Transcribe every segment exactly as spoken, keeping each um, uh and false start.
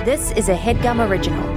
This is a HeadGum original.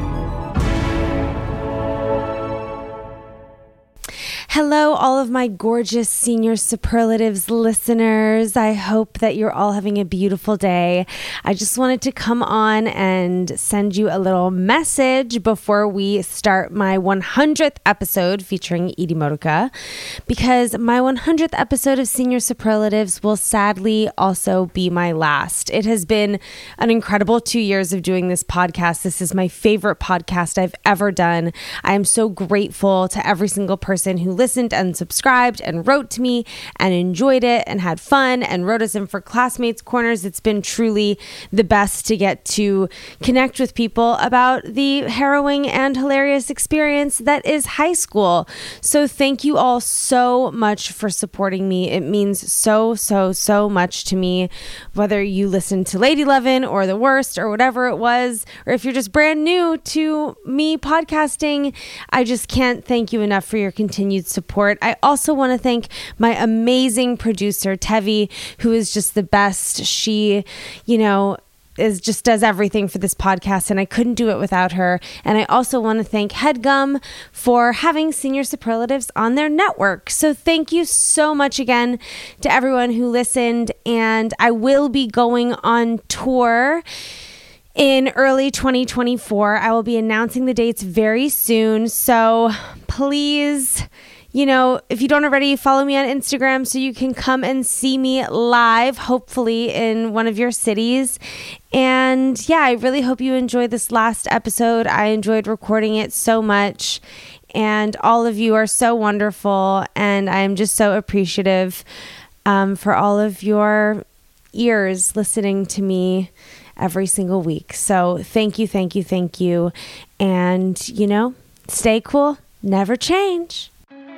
Hello, all of my gorgeous Senior Superlatives listeners. I hope that you're all having a beautiful day. I just wanted to come on and send you a little message before we start my one hundredth episode featuring Edie Modica, because my one hundredth episode of Senior Superlatives will sadly also be my last. It has been an incredible two years of doing this podcast. This is my favorite podcast I've ever done. I am so grateful to every single person who listened and subscribed and wrote to me and enjoyed it and had fun and wrote us in for Classmates Corners. It's been truly the best to get to connect with people about the harrowing and hilarious experience that is high school. So thank you all so much for supporting me. It means so, so, so much to me, whether you listen to Lady Lovin' or The Worst or whatever it was, or if you're just brand new to me podcasting. I just can't thank you enough for your continued support. I also want to thank my amazing producer, Tevi, who is just the best. She, you know, is just does everything for this podcast, and I couldn't do it without her. And I also want to thank HeadGum for having Senior Superlatives on their network. So thank you so much again to everyone who listened, and I will be going on tour in early twenty twenty-four. I will be announcing the dates very soon, so please, you know, if you don't already, follow me on Instagram so you can come and see me live, hopefully in one of your cities. And yeah, I really hope you enjoyed this last episode. I enjoyed recording it so much, and all of you are so wonderful, and I'm just so appreciative um, for all of your ears listening to me every single week. So thank you, thank you, thank you. And, you know, stay cool, never change.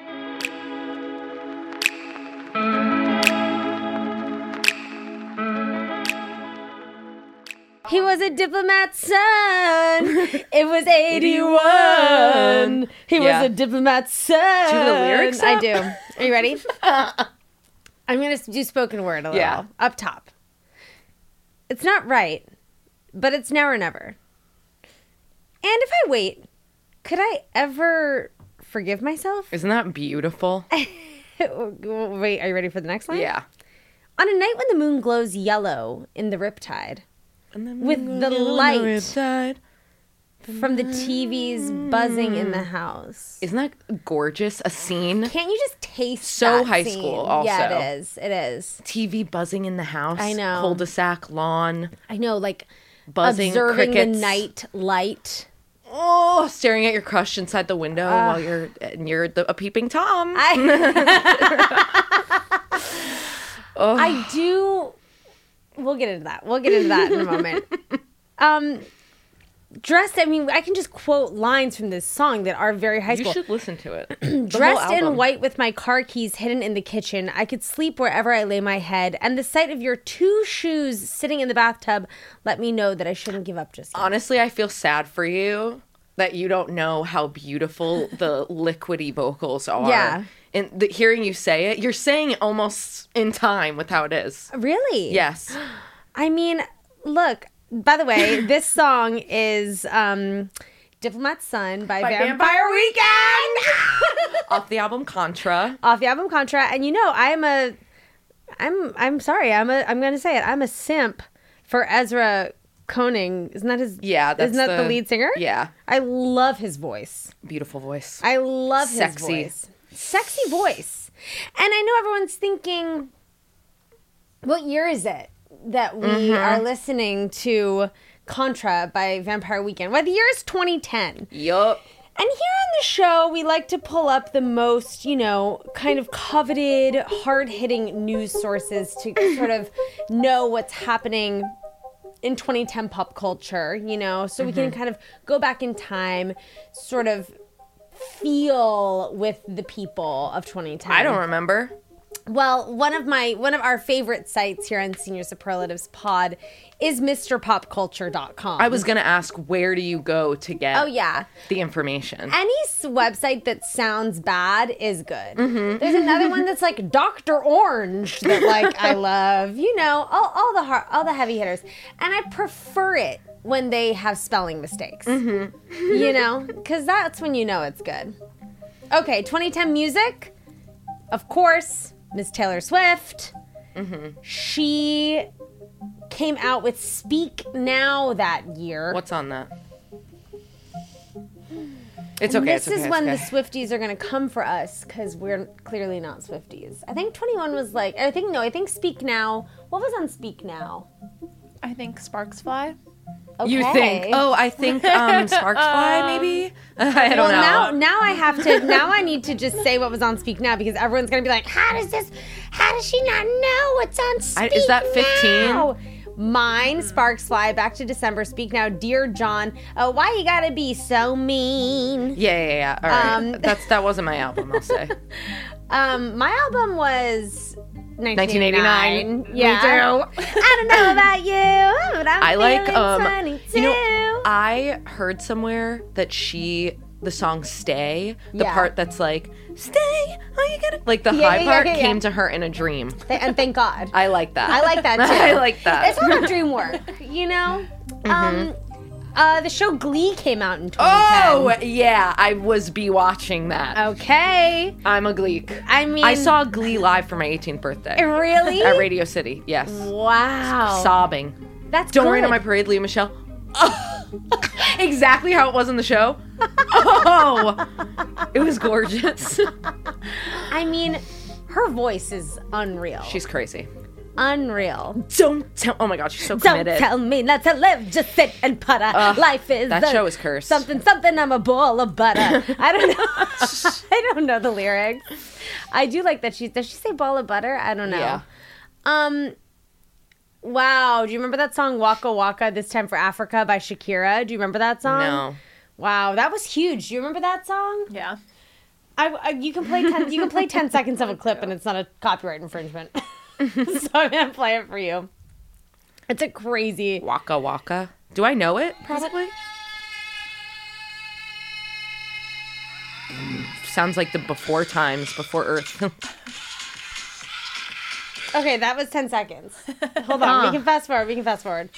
He was a diplomat's son. It was eighty-one. He Yeah. was a diplomat's son. Do you have the lyrics I up? do. Are you ready? I'm going to do spoken word a little. Yeah. Up top. It's not right, but it's now or never. And if I wait, could I ever forgive myself? Isn't that beautiful? Wait, are you ready for the next line? Yeah. On a night when the moon glows yellow in the riptide, with the light from the T Vs buzzing in the house. Isn't that gorgeous? A scene. Can't you just taste So that high scene? school also. Yeah, it is. It is. T V buzzing in the house. I know. Cul-de-sac, lawn, I know, like buzzing, observing crickets. the night light. Oh, staring at your crush inside the window uh, while you're and you're the, a peeping Tom. I, oh. I do. We'll get into that. We'll get into that in a moment. Um, dressed. I mean, I can just quote lines from this song that are very high You school. should listen to it. The Dressed whole in album. white with my car keys hidden in the kitchen, I could sleep wherever I lay my head, and the sight of your two shoes sitting in the bathtub let me know that I shouldn't give up just yet. Honestly, I feel sad for you that you don't know how beautiful the liquidy vocals are. Yeah. And the, hearing you say it, you're saying it almost in time with how it is. Really? Yes. I mean, look, by the way, this song is um, Diplomat's Son by, By Vampire, Vampire Weekend. Off the album Contra. Off the album Contra. And you know, I am a, I'm, I'm sorry, I'm a, I'm going to say it. I'm a simp for Ezra Koenig. Isn't that his? Yeah, that's Isn't that the, the lead singer? Yeah. I love his voice. Beautiful voice. I love his Sexy. voice. Sexy voice. And I know everyone's thinking, what year is it that we Mm-hmm. are listening to Contra by Vampire Weekend? Well, the year is twenty ten. Yup. And here on the show, we like to pull up the most, you know, kind of coveted, hard-hitting news sources to sort of know what's happening in twenty ten pop culture, you know, so we can kind of go back in time, sort of feel with the people of twenty ten. I don't remember. Well, one of my one of our favorite sites here on Senior Superlatives Pod is Mister Pop Culture dot com. I was going to ask, where do you go to get Oh yeah. the information? Any s- website that sounds bad is good. There's another one that's like Doctor Orange that like I love. You know, all, all the har- all the heavy hitters, and I prefer it when they have spelling mistakes. Mm-hmm. You know? Because that's when you know it's good. Okay, twenty ten music. Of course, Miss Taylor Swift. Mm-hmm. She came out with Speak Now that year. What's on that? It's okay. This it's okay, is it's when okay. the Swifties are going to come for us because we're clearly not Swifties. I think twenty-one was like, I think, no, I think Speak Now. What was on Speak Now? I think Sparks Fly. Okay. You think? Oh, I think um, Sparks Fly, maybe? I don't well, know. now, now I have to, now I need to just say what was on Speak Now because everyone's going to be like, how does this, how does she not know what's on Speak I, is that fifteen? Now? Mine, Sparks Fly, Back to December, Speak Now, Dear John, uh, Why You Gotta Be So Mean. Yeah, yeah, yeah. All right. Um, That's That wasn't my album, I'll say. Um, my album was nineteen eighty-nine. Yeah. Me too. I don't know about you, but I'm I like, feeling um, twenty-two. you know, I heard somewhere that she, the song Stay, the Yeah. part that's like, stay, oh, you gotta, like the Yeah, high yeah, yeah, part yeah, yeah. came to her in a dream. Th- and thank God. I like that. I like that too. I like that. It's all about dream work, you know? Mm-hmm. Um, uh, the show Glee came out in twenty ten. Oh, yeah, I was be watching that. Okay. I'm a Gleek. I mean... I saw Glee live for my eighteenth birthday. Really? At Radio City, yes. Wow. Sobbing. That's Don't good. Rain on My Parade, Leah Michelle. Oh, exactly how it was in the show. Oh, it was gorgeous. I mean, her voice is unreal. She's crazy. unreal. Don't tell. Oh my God, she's so Don't committed. tell me not to live, just sit and putter. Ugh, Life is that the- show is cursed. Something, something, I'm a ball of butter. I don't know. I don't know the lyrics. I do like that she, does she say ball of butter? I don't know. Yeah. Um, wow. Do you remember that song Waka Waka, This Time for Africa by Shakira? Do you remember that song? No. Wow, that was huge. Do you remember that song? Yeah. I, I you can play ten you can play ten seconds of a clip and it's not a copyright infringement. So I'm gonna play it for you. It's a crazy. Waka Waka. Do I know it? Probably. Sounds like the before times, before Earth. Okay, that was ten seconds. Hold on, we can fast forward. We can fast forward.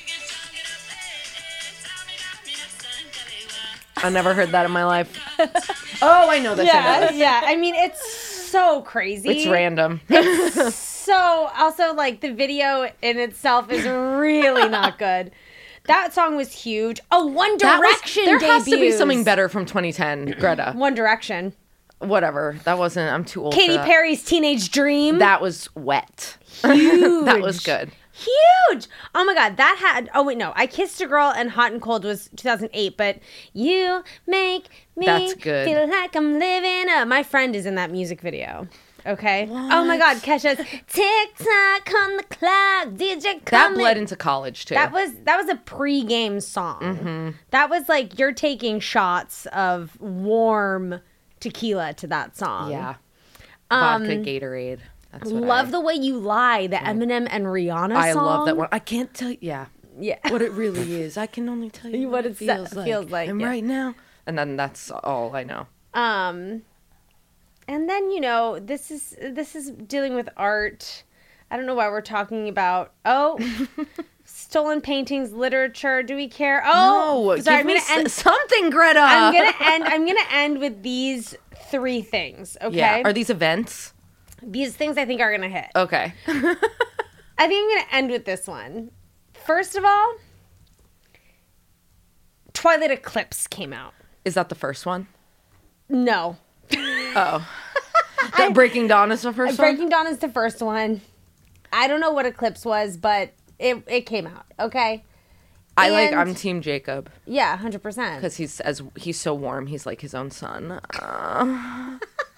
I never heard that in my life. Oh, I know this. I know Yeah, this. yeah. I mean, it's so crazy. It's random. So also like the video in itself is really not good. That song was huge. Oh, One That was- Direction there has to be debuts. something better from twenty ten, Greta. One Direction. Whatever. That wasn't. I'm too old. Katy for that. Perry's Teenage Dream. That was wet. Huge. That was good. Huge. Oh my God, that had. Oh wait, no. I Kissed a Girl and Hot and Cold was two thousand eight, but you make me That's good. feel like I'm living up. My friend is in that music video. Okay. Oh my God, Kesha's Tick Tock on the clock, D J That coming. bled into college too. That was that was a pre-game song. Mm-hmm. That was like you're taking shots of warm tequila to that song. yeah. Um, Vodka Gatorade. That's what Love I, the Way You Lie, the Eminem and Rihanna I song. love that one. I can't tell you. Yeah. Yeah. What it really is. I can only tell you What what, it it feels se- like. feels like, And yeah. right now. And then that's all I know. Um, and then you know this is this is dealing with art. I don't know why we're talking about oh, stolen paintings, literature. Do we care? Oh, no, sorry. give I'm me gonna s- end. something, Greta. I'm gonna end. I'm gonna end with these three things. Okay. Yeah. Are these events? These things I think are gonna hit. Okay. I think I'm gonna end with this one. First of all, Twilight Eclipse came out. Is that the first one? No. Oh. The Breaking Dawn is the first one? Breaking Dawn is the first one. I don't know what Eclipse was, but it it came out. Okay. I like, And- I'm Team Jacob. Yeah, one hundred percent. Because he's as he's so warm. He's like his own son. Uh,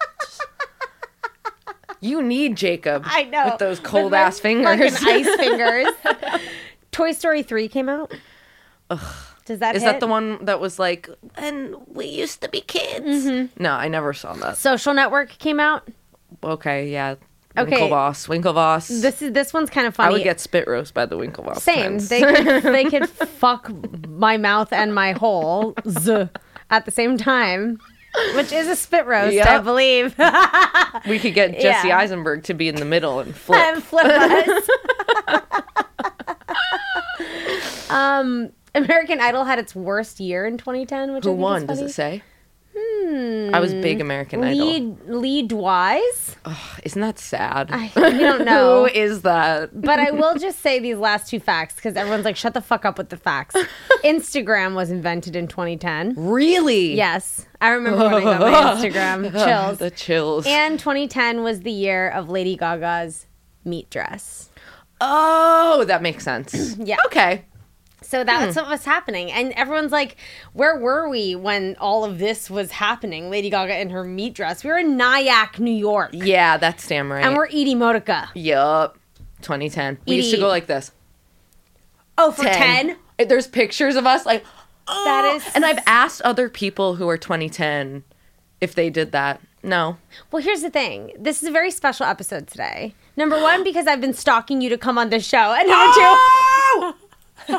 you need Jacob. I know. With those With cold my ass fingers. fucking ice fingers. Toy Story three came out. Ugh. Does that Is hit? that the one that was like, and we used to be kids? Mm-hmm. No, I never saw that. Social Network came out. Okay, yeah. Okay. Winklevoss. Winklevoss. This is this one's kind of funny. I would get spit roast by the Winklevoss. Same. twins. They could, they could fuck my mouth and my hole z at the same time, which is a spit roast, I Yep. believe. We could get Jesse Yeah. Eisenberg to be in the middle and flip. And flip us. um. American Idol had its worst year in twenty ten, which I Who think won? is funny. Does it say? Hmm. I was big American Idol. Lee, Lee Dwys? Ugh, isn't that sad? I, we don't know. Who is that? But I will just say these last two facts because everyone's like, shut the fuck up with the facts. Instagram was invented in twenty ten. Really? Yes. I remember when I got my Instagram. Chills. The chills. And twenty ten was the year of Lady Gaga's meat dress. Oh, that makes sense. Yeah. Okay. So that's what was happening. And everyone's like, where were we when all of this was happening? Lady Gaga in her meat dress. We were in Nyack, New York. Yeah, that's damn right. And we're eating Modica. Yup. twenty ten. We used to Edie. go like this. Oh, for ten? There's pictures of us like, oh. That is- And I've asked other people who are twenty ten if they did that. No. Well, here's the thing. This is a very special episode today. Number one, because I've been stalking you to come on this show. And number two... Oh! It's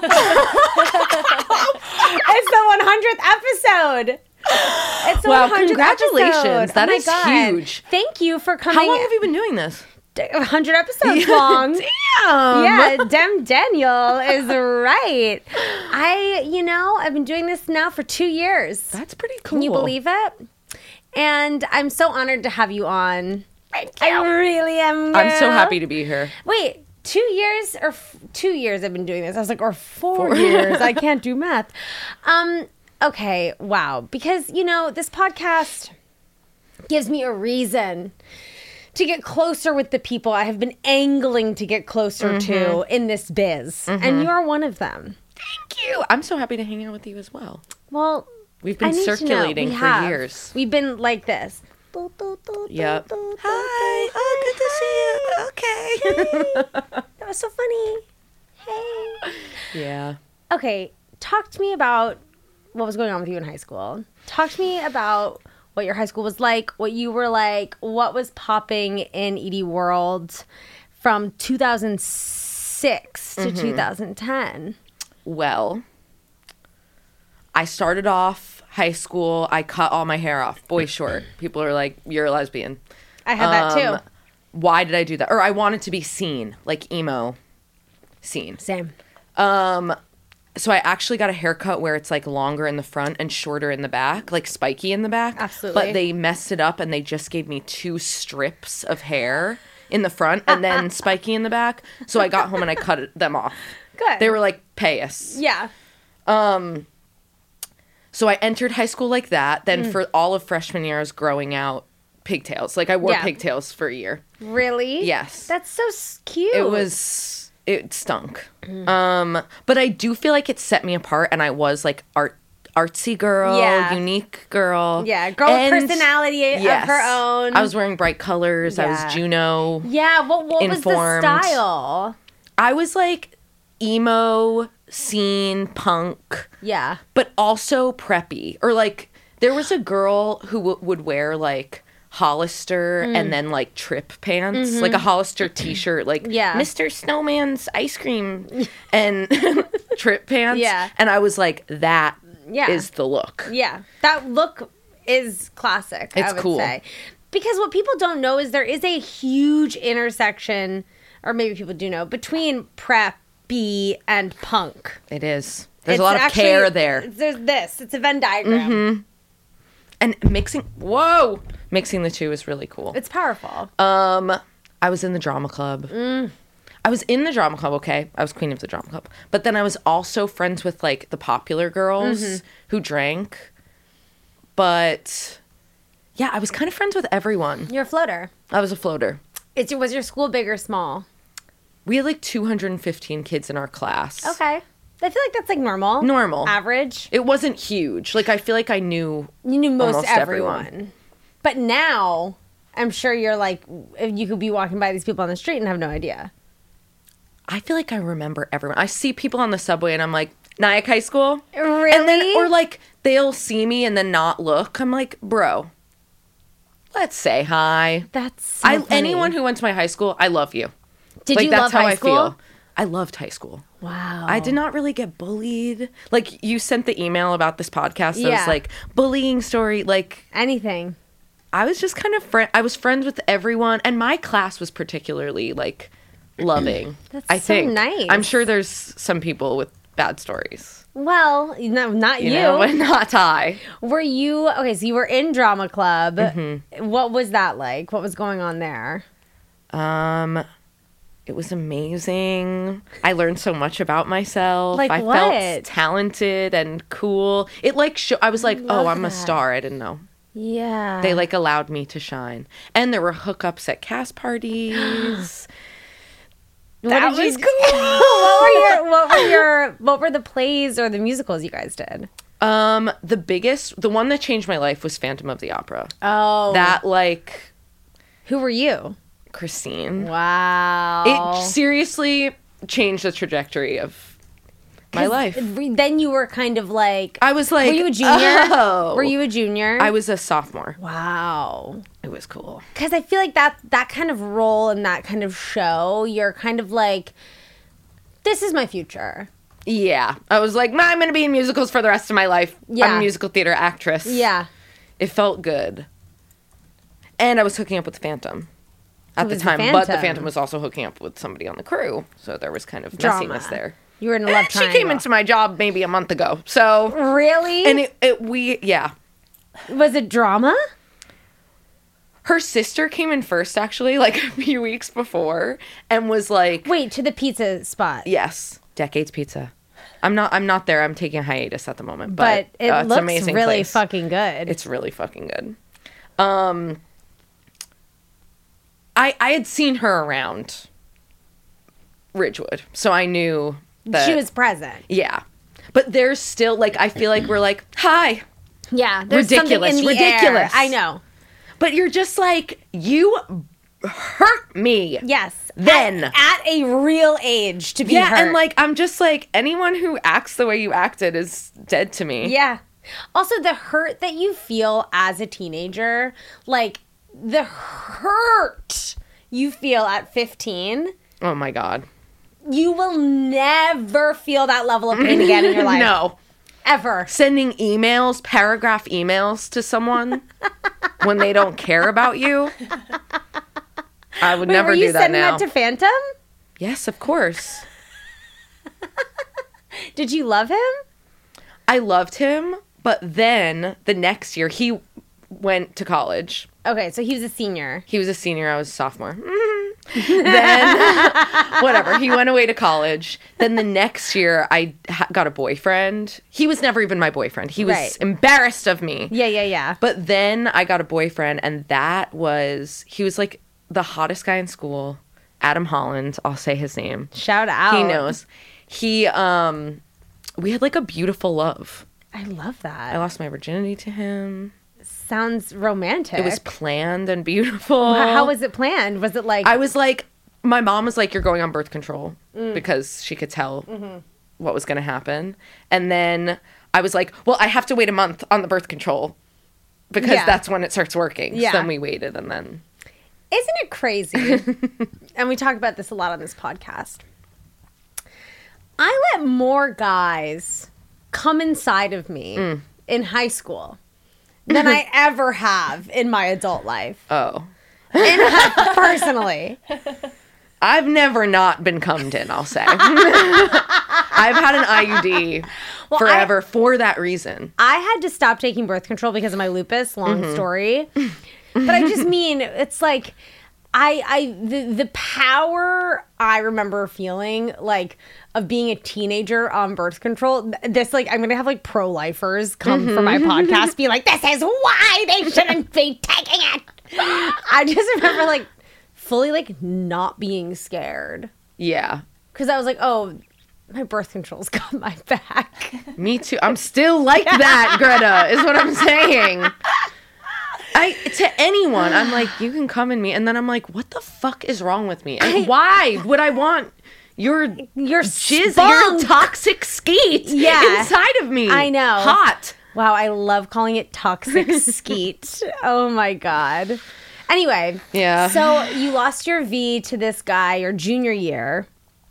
the one hundredth episode. It's the Wow, one hundredth congratulations. episode. That oh my is God. huge. Thank you for coming. How long have you been doing this? one hundred episodes long. Damn. Yeah, Dem Daniel is right. I, you know, I've been doing this now for two years. That's pretty cool. Can you believe it? And I'm so honored to have you on. Thank you. I really am. I'm so girl. happy to be here. Wait, two years or f- two years I've been doing this. I was like, or four, four. years. I can't do math. Um, okay, wow. Because, you know, this podcast gives me a reason to get closer with the people I have been angling to get closer mm-hmm. to in this biz. Mm-hmm. And you are one of them. Thank you. I'm so happy to hang out with you as well. Well, we've been circulating we for have. years. We've been like this. Yep. Hi. Oh, good to see you. Okay. That was so funny. Hey. Yeah. Okay, talk to me about what was going on with you in high school. Talk to me about what your high school was like, what you were like, what was popping in Edie World from two thousand six to mm-hmm. two thousand ten. Well, I started off high school, I cut all my hair off, boy short. People are like, you're a lesbian. I had that um, too. Why did I do that? Or I wanted to be seen, like emo scene. Same. Um, so I actually got a haircut where it's like longer in the front and shorter in the back, like spiky in the back. Absolutely. But they messed it up and they just gave me two strips of hair in the front and then spiky in the back. So I got home and I cut them off. Good. They were like, pay us. Yeah. Um, so I entered high school like that. Then mm. for all of freshman year, I was growing out pigtails. Like I wore yeah. pigtails for a year. Really? Yes. That's so cute. It was, it stunk. Mm. Um, but I do feel like it set me apart and I was like art, artsy girl, yeah. unique girl. Yeah, girl and, with personality yes, of her own. I was wearing bright colors. Yeah. I was Juno. Yeah, what, what was the style? I was like emo, scene, punk. Yeah. But also preppy. Or like, there was a girl who w- would wear like Hollister mm. and then like trip pants. Mm-hmm. Like a Hollister t-shirt. Like yeah. Mister Snowman's ice cream and trip pants. Yeah. And I was like, that yeah. is the look. Yeah. That look is classic, it's I would cool. say. Because what people don't know is there is a huge intersection, or maybe people do know, between prep, B, and punk. It is. There's it's a lot of actually, care there. There's this. It's a Venn diagram. Mm-hmm. And mixing, whoa, mixing the two is really cool. It's powerful. Um, I was in the drama club. Mm. I was in the drama club, okay. I was queen of the drama club. But then I was also friends with like the popular girls mm-hmm. who drank. But yeah, I was kind of friends with everyone. You're a floater. I was a floater. It's, was your school big or small? We had like two hundred fifteen kids in our class. Okay. I feel like that's like normal. Normal. Average. It wasn't huge. Like I feel like I knew You knew most almost everyone. everyone. But now, I'm sure you're like, you could be walking by these people on the street and have no idea. I feel like I remember everyone. I see people on the subway and I'm like, Nyack High School? Really? And then, or like, they'll see me and then not look. I'm like, bro, let's say hi. That's so I, funny. Anyone who went to my high school, I love you. Did like, you that's love how high I school? feel. I loved high school. Wow. I did not really get bullied. Like, you sent the email about this podcast that Yeah. was like, bullying story. Like, Anything. I was just kind of, fri- I was friends with everyone. And my class was particularly, like, loving. That's I so think. nice. I'm sure there's some people with bad stories. Well, no, not you. You know, but not I. Were you okay? So you were in drama club. Mm-hmm. What was that like? What was going on there? Um, it was amazing. I learned so much about myself. Like I what? felt talented and cool. It like sh- I was like, Love oh, I'm that. a star. I didn't know. Yeah. They like allowed me to shine, and there were hookups at cast parties. What That did was you, what were your what were your what were the plays or the musicals you guys did? Um, the biggest, the one that changed my life was Phantom of the Opera. Oh, That like who were you? Christine. Wow. It seriously changed the trajectory of my 'Cause life. Then you were kind of like I was like, were you a junior? oh. Were you a junior? I was a sophomore. Wow. It was cool. Because I feel like that that kind of role and that kind of show, you're kind of like, this is my future. Yeah. I was like, nah, I'm going to be in musicals for the rest of my life. Yeah. I'm a musical theater actress. Yeah. It felt good. And I was hooking up with the Phantom at Who the was the time. But the Phantom? Phantom was also hooking up with somebody on the crew. So there was kind of Drama. messiness there. You were in a love Eh, she triangle. came into my job maybe a month ago. So, Really? and it, it we, yeah. Was it drama? Her sister came in first, actually, like a few weeks before, and was like, Wait, to the pizza spot. yes, Decades Pizza. I'm not, I'm not there. I'm taking a hiatus at the moment, but, But it uh, it's an looks amazing really place. fucking good. It's really fucking good. Um, I I had seen her around Ridgewood, so I knew that she was present. yeah. But there's still like I feel like we're like hi, Yeah. There's Ridiculous, something in the ridiculous. air. I know. but you're just like you hurt me. Yes. Then. At, at a real age to be Yeah, hurt. and like I'm just like anyone who acts the way you acted is dead to me. Yeah. Also, the hurt that you feel as a teenager, like the hurt you feel at fifteen, Oh my god. you will never feel that level of pain again in your life. No. Ever. Sending emails, paragraph emails to someone when they don't care about you. I would Wait, never were you do that sending now. that to Phantom? Yes, of course. Did you love him? I loved him, but then the next year he went to college. Okay, so he was a senior. He was a senior, I was a sophomore. Then, whatever, he went away to college. Then the next year, I ha- got a boyfriend. He was never even my boyfriend. He was Right. embarrassed of me. Yeah, yeah, yeah. But then I got a boyfriend, and that was, he was like the hottest guy in school. Adam Holland, I'll say his name. Shout out. He knows. He, um, we had like a beautiful love. I love that. I lost my virginity to him. Sounds romantic. It was planned and beautiful. How, how was it planned? Was it like I was like, my mom was like, you're going on birth control Mm. because she could tell Mm-hmm. what was going to happen. And then I was like, well, I have to wait a month on the birth control because Yeah. that's when it starts working. Yeah. So then we waited and then. Isn't it crazy? And we talk about this a lot on this podcast. I let more guys come inside of me Mm. in high school than I ever have in my adult life. Oh. In, personally. I've never not been cummed in, I'll say. I've had an I U D Well, forever for that reason. I had to stop taking birth control because of my lupus. Long Mm-hmm. story, but I just mean it's like I I the the power I remember feeling like of being a teenager on birth control. This like I'm gonna have like pro lifers come for my podcast, be like, this is why they shouldn't be taking it. I just remember like fully like not being scared Yeah. because I was like, oh. My birth control's got my back. Me too. I'm still like that, Greta, is what I'm saying. I to anyone, I'm like, you can come in me, and then I'm like, what the fuck is wrong with me? And why would I want your Your jizz, spunk. your toxic skeet Yeah. inside of me? I know. Hot. Wow, I love calling it toxic skeet. Oh my God. Anyway. Yeah. So you lost your V to this guy your junior year,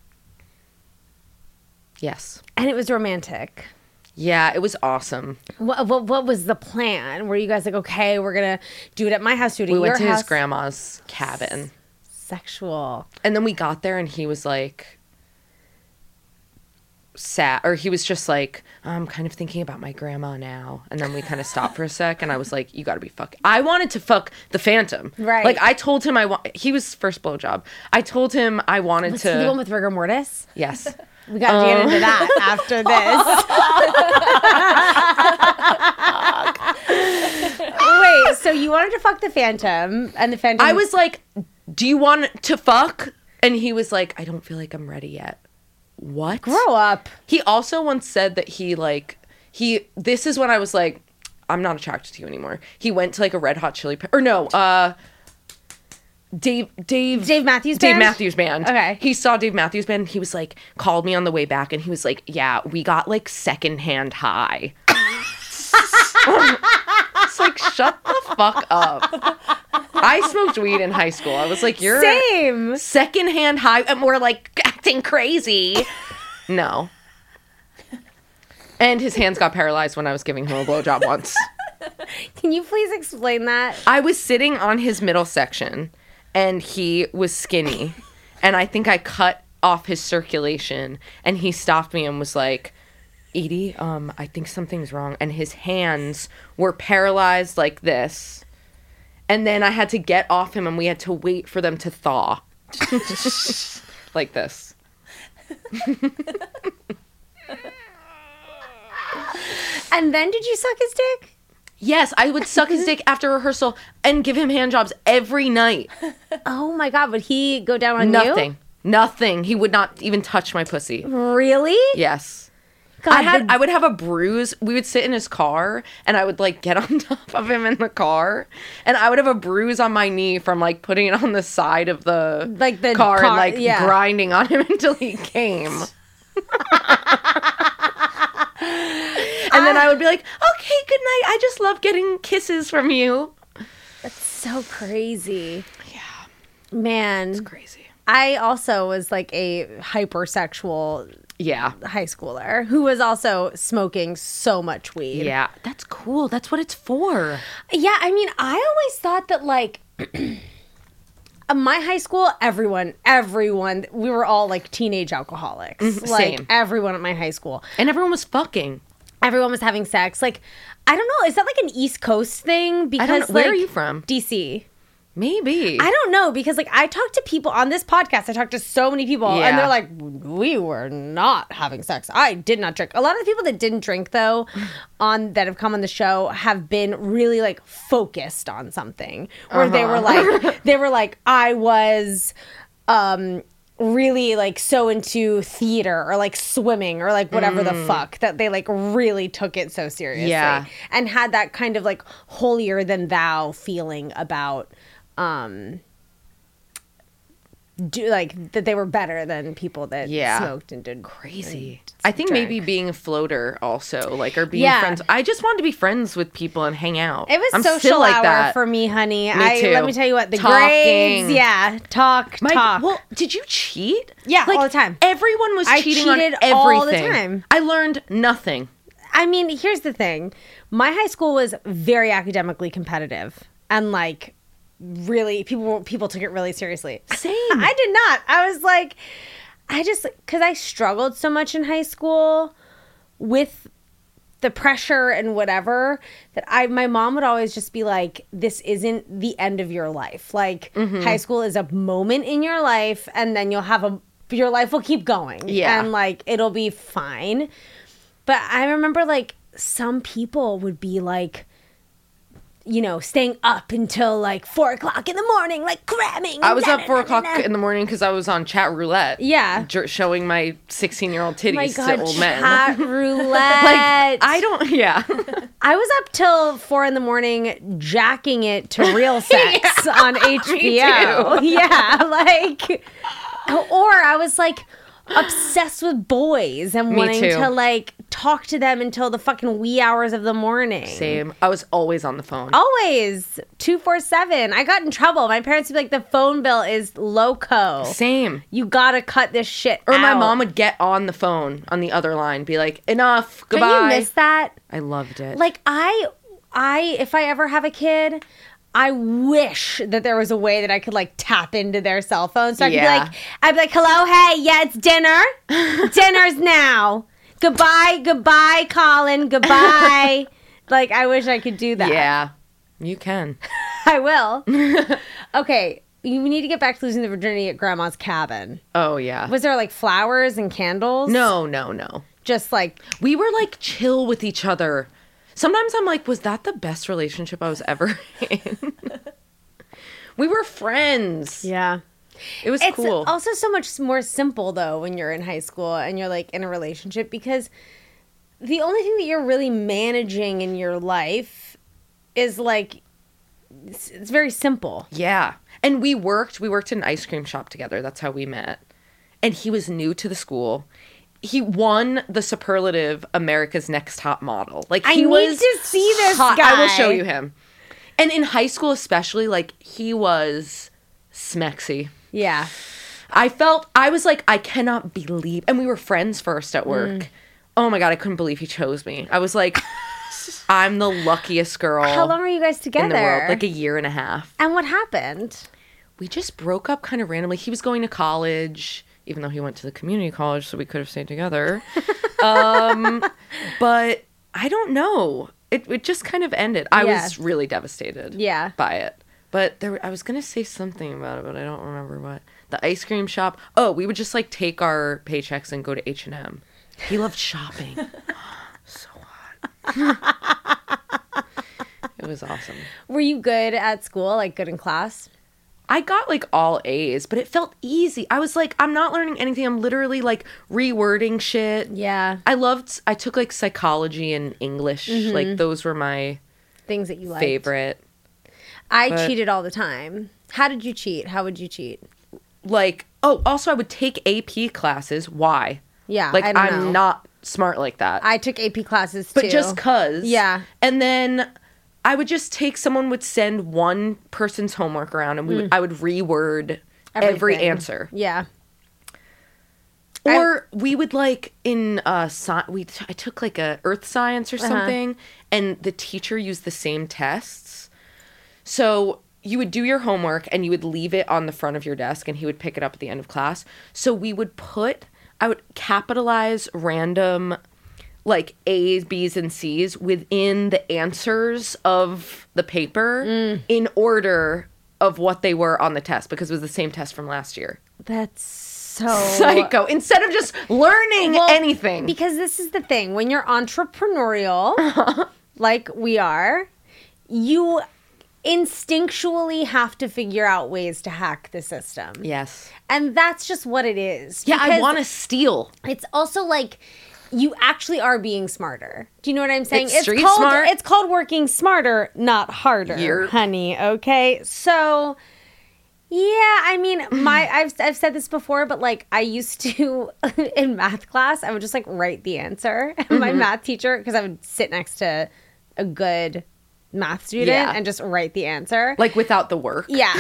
Yes. and it was romantic. Yeah, it was awesome. What, what, what was the plan? Were you guys like, okay, we're going to do it at my house, do it at We your went to house? his grandma's cabin. Sexual. And then we got there and he was like, sad, or he was just like, I'm kind of thinking about my grandma now. And then we kind of stopped for a sec, and I was like, you gotta be fucking. I wanted to fuck the Phantom. Right. Like, I told him I want. He was first blowjob. I told him I wanted Was to. he the one with rigor mortis? Yes. We got to Um, get into that after this. Wait, so you wanted to fuck the Phantom, and the Phantom. I was like, do you want to fuck? And he was like, I don't feel like I'm ready yet. What? Grow up. He also once said that he like he this is when I was like, I'm not attracted to you anymore. He went to like a Red Hot Chili Pe- or no, uh Dave Dave Dave Matthews Dave Band? Matthews Band. Okay. He saw Dave Matthews Band and he was like, called me on the way back and he was like, yeah, we got like secondhand high. It's like, shut the fuck up. I smoked weed in high school. I was like, you're Same. secondhand high, and we're like acting crazy. No. And his hands got paralyzed when I was giving him a blowjob once. Can you please explain that? I was sitting on his middle section, and he was skinny, and I think I cut off his circulation, and he stopped me and was like, Edie, um, I think something's wrong. And his hands were paralyzed like this. And then I had to get off him and we had to wait for them to thaw. Like this. And then did you suck his dick? Yes, I would suck his dick after rehearsal and give him handjobs every night. Oh my God, would he go down on Nothing. Nothing. He would not even touch my pussy. you? Really? Yes. God, I had the- I would have a bruise. We would sit in his car and I would like get on top of him in the car and I would have a bruise on my knee from like putting it on the side of the Like the car, car- and like yeah. grinding on him until he came. And then I would be like, okay, good night. I just love getting kisses from you. So crazy. Yeah. Man. Crazy. I also was like a hypersexual Yeah. high schooler who was also smoking so much weed. Yeah. That's cool. That's what it's for. Yeah, I mean, I always thought that like uh, my high school, everyone, everyone, we were all like teenage alcoholics. Mhm, like same. everyone at my high school. And everyone was fucking. Everyone was having sex. Like, I don't know, is that like an East Coast thing? Because I don't know. Where like, are you from? D C. Maybe. I don't know because like I talked to people on this podcast. I talked to so many people Yeah. and they're like, we were not having sex. I did not drink. A lot of the people that didn't drink though, on that have come on the show have been really like focused on something where they were like, they were like, I was, um, really like so into theater or like swimming or like whatever the fuck that they like really took it so seriously Yeah. and had that kind of like holier than thou feeling about um do like that they were better than people that Yeah. smoked and did Crazy. and I think drank. maybe being a floater also, like, or being Yeah. friends. I just wanted to be friends with people and hang out. It was I'm social still like hour that. for me, honey. Me I too. let me tell you what the Talking. grades, yeah, talk, My, talk. Well, did you cheat? Yeah, like, all the time. Everyone was I cheating on cheated everything. all the time. I learned nothing. I mean, here's the thing. My high school was very academically competitive and like really people people took it really seriously. Same. I did not. I was like I just cuz I struggled so much in high school with the pressure and whatever that I my mom would always just be like, this isn't the end of your life. Like Mm-hmm. high school is a moment in your life and then you'll have a your life will keep going. Yeah. And like it'll be fine. But I remember like some people would be like, you know, staying up until like four o'clock in the morning, like cramming. I was up four da-da-da-da-da. o'clock in the morning because I was on chat roulette. Yeah. jer- showing my sixteen-year-old titties My God, to old men. chat roulette. Like, I don't, yeah. I was up till four in the morning jacking it to real sex on H B O. too. Yeah, like, or I was like obsessed with boys and Me wanting too. to like talk to them until the fucking wee hours of the morning. Same. I was always on the phone. Always two four seven. I got in trouble. My parents would be like, the phone bill is loco. Same. You gotta cut this shit Or my out. mom would get on the phone on the other line, be like, enough, goodbye. Don't you miss that? I loved it. Like I, I, if I ever have a kid, I wish that there was a way that I could like tap into their cell phone. So I could Yeah. be like, I'd be like, hello, hey, yeah, it's dinner. Dinner's now. Goodbye, goodbye, Colin, goodbye. Like, I wish I could do that. Yeah, you can. I will. Okay, you need to get back to losing the virginity at grandma's cabin. Oh, yeah. Was there like flowers and candles? No, no, no. Just like, We were like chill with each other. Sometimes I'm like, was that the best relationship I was ever in? We were friends. yeah. It was It's cool. also so much more simple though when you're in high school and you're like in a relationship, because the only thing that you're really managing in your life is like it's, it's very simple. Yeah. And we worked, we worked in an ice cream shop together. That's how we met. And he was new to the school. He won the superlative America's Next Top Model. Like I he need was to see this hot. I will guy. show you him. And in high school especially, like he was smexy. Yeah. I felt, I was like, I cannot believe, and we were friends first at work. Mm. Oh my God, I couldn't believe he chose me. I was like, I'm the luckiest girl How long were you guys together? in the world. Like a year and a half. And what happened? We just broke up kind of randomly. He was going to college, even though he went to the community college, so we could have stayed together. um, but I don't know. It it just kind of ended. I Yeah. was really devastated Yeah. by it. But there, I was going to say something about it, but I don't remember what. The ice cream shop. Oh, we would just like take our paychecks and go to H and M. He loved shopping. So hot. It was awesome. Were you good at school, like good in class? I got like all A's, but it felt easy. I was like, I'm not learning anything. I'm literally like rewording shit. Yeah. I loved, I took like psychology and English. Mm-hmm. Like those were my Things that you liked. favorite. I but- cheated all the time. How did you cheat? How would you cheat? Like, oh, also I would take A P classes. Why? Yeah. Like, I don't I'm know. not smart like that. I took A P classes but too. just cuz. Yeah. And then I would just take, someone would send one person's homework around and we would, I would reword every Everything. answer. Yeah. Or we would like in uh sci- we t- I took like a earth science or Uh-huh. something, and the teacher used the same tests. So you would do your homework and you would leave it on the front of your desk, and he would pick it up at the end of class. So we would put I would capitalize random like A's, B's, and C's within the answers of the paper Mm. in order of what they were on the test, because it was the same test from last year. That's so Psycho. Instead of just learning Well, anything. Because this is the thing. When you're entrepreneurial, like we are, you instinctually have to figure out ways to hack the system. Yes. And that's just what it is. Yeah, I Because want to steal. It's also like you actually are being smarter. Do you know what I'm saying? It's street called smart. it's called working smarter, not harder, Yerp. honey. Okay, so yeah, I mean, my I've I've said this before, but like I used to in math class, I would just like write the answer. And my math teacher, because I would sit next to a good math student Yeah. and just write the answer. Like without the work. Yeah.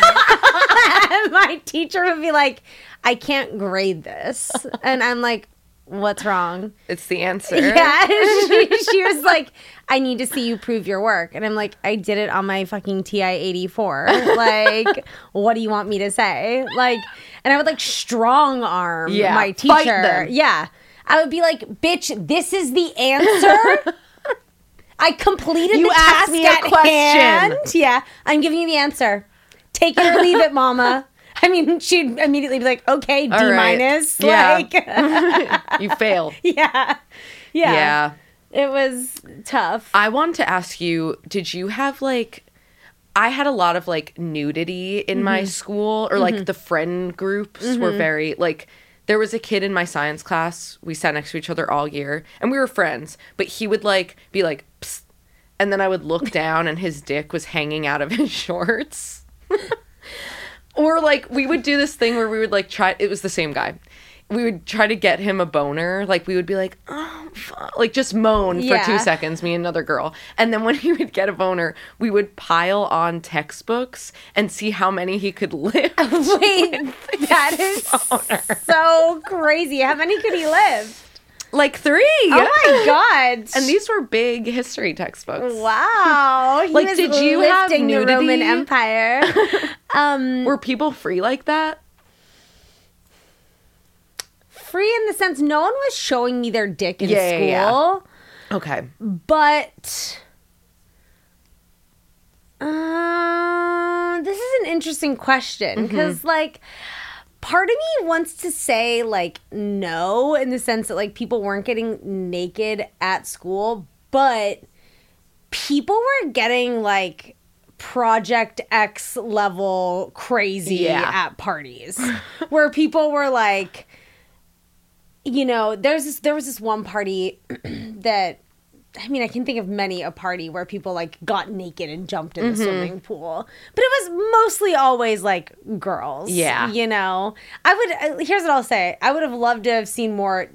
And my teacher would be like, I can't grade this. And I'm like, what's wrong? It's the answer. Yeah. she, she was like, I need to see you prove your work. And I'm like, I did it on my fucking T I eighty-four. Like, what do you want me to say? Like, and I would like strong arm Yeah, my fight teacher. them. Yeah. I would be like, bitch, this is the answer. I completed You the asked task me a at question. hand. Yeah, I'm giving you the answer. Take it or leave it, mama. I mean, she'd immediately be like, okay, D All right. minus. Yeah. Like, You failed. yeah. yeah. Yeah. It was tough. I wanted to ask you, did you have like, I had a lot of like nudity in Mm-hmm. my school, or like the friend groups were very like, there was a kid in my science class. We sat next to each other all year and we were friends, but he would like be like, psst, and then I would look down and his dick was hanging out of his shorts. Or like we would do this thing where we would like try, it was the same guy. We would try to get him a boner. Like we would be like, oh, fuck. Like just moan for Yeah. two seconds, me and another girl. And then when he would get a boner, we would pile on textbooks and see how many he could lift. Wait, that is so crazy. How many could he live? Like three. Oh my God. And these were big history textbooks. Wow. He Like, was did you have lifting the nudity? Roman Empire. um, Were people free like that? free in the sense no one was showing me their dick in Yeah, school. yeah, Okay. But uh, this is an interesting question because, mm-hmm. like, part of me wants to say, like, no, in the sense that, like, people weren't getting naked at school, but people were getting, like, Project X level crazy yeah. at parties where people were like, you know, there's this, there was this one party that, I mean, I can think of many a party where people, like, got naked and jumped in the mm-hmm. swimming pool. But it was mostly always, like, girls. Yeah. You know? I would, here's what I'll say. I would have loved to have seen more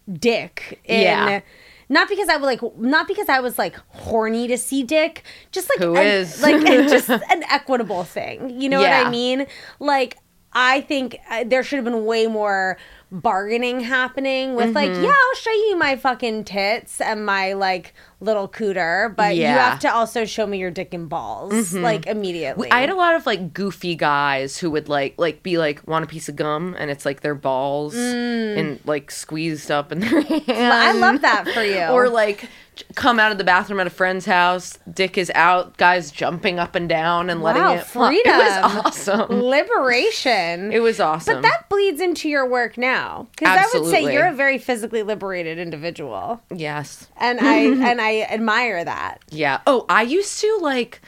dick in... Yeah. Not because I would like, not because I was like horny to see dick, just like, Who an, is? like just an equitable thing. You know Yeah. what I mean? Like, I think uh, there should have been way more bargaining happening with mm-hmm. like, yeah, I'll show you my fucking tits and my like little cooter, but yeah. you have to also show me your dick and balls mm-hmm. like immediately. I had a lot of like goofy guys who would like like be like, want a piece of gum, and it's like their balls mm. and like squeezed up in their hand. I love that for you. Or like come out of the bathroom at a friend's house, dick is out, guys jumping up and down and wow, letting it freedom. It was awesome. Liberation. It was awesome. But that bleeds into your work now. Because I would say you're a very physically liberated individual. Yes. And I and I admire that. Yeah. Oh, I used to like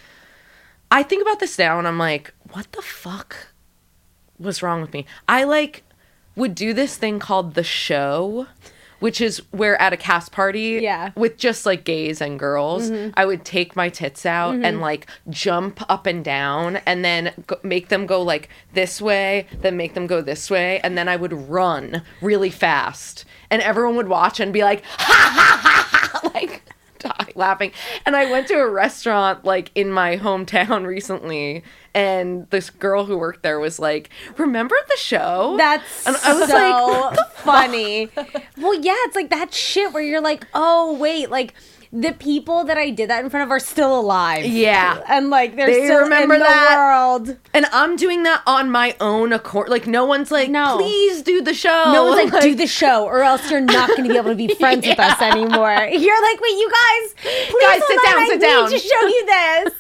I think about this now and I'm like, what the fuck was wrong with me? I like would do this thing called the show, which is where at a cast party yeah. with just like gays and girls, mm-hmm. I would take my tits out mm-hmm. and like jump up and down and then go, make them go like this way, then make them go this way. And then I would run really fast and everyone would watch and be like, ha ha ha ha, like die laughing. And I went to a restaurant like in my hometown recently and this girl who worked there was like, remember the show? That's and I was so like, funny. Well, yeah, it's like that shit where you're like, oh, wait, like the people that I did that in front of are still alive. Yeah. And like they're they still remember in the that. world. And I'm doing that on my own accord. Like no one's like, no. please do the show. No one's like, like, do the show or else you're not going to be able to be friends yeah. with us anymore. You're like, wait, you guys, please guys, hold sit on, down, I sit need down. to show you this.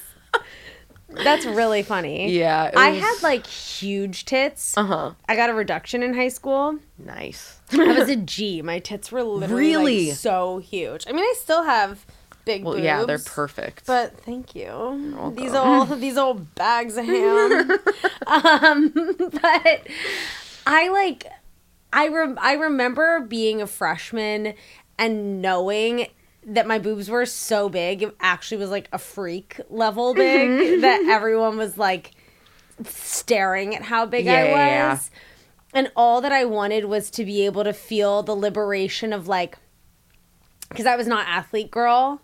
That's really funny. Yeah. I had like huge tits. Uh-huh. I got a reduction in high school. Nice. I was a G. My tits were literally really? like, so huge. I mean, I still have big well, boobs. Yeah, they're perfect. But thank you. These old these old bags of ham. um, but I like I rem- I remember being a freshman and knowing that my boobs were so big, it actually was like a freak level big mm-hmm. that everyone was like staring at how big yeah, I was. Yeah. And all that I wanted was to be able to feel the liberation of like, because I was not athlete girl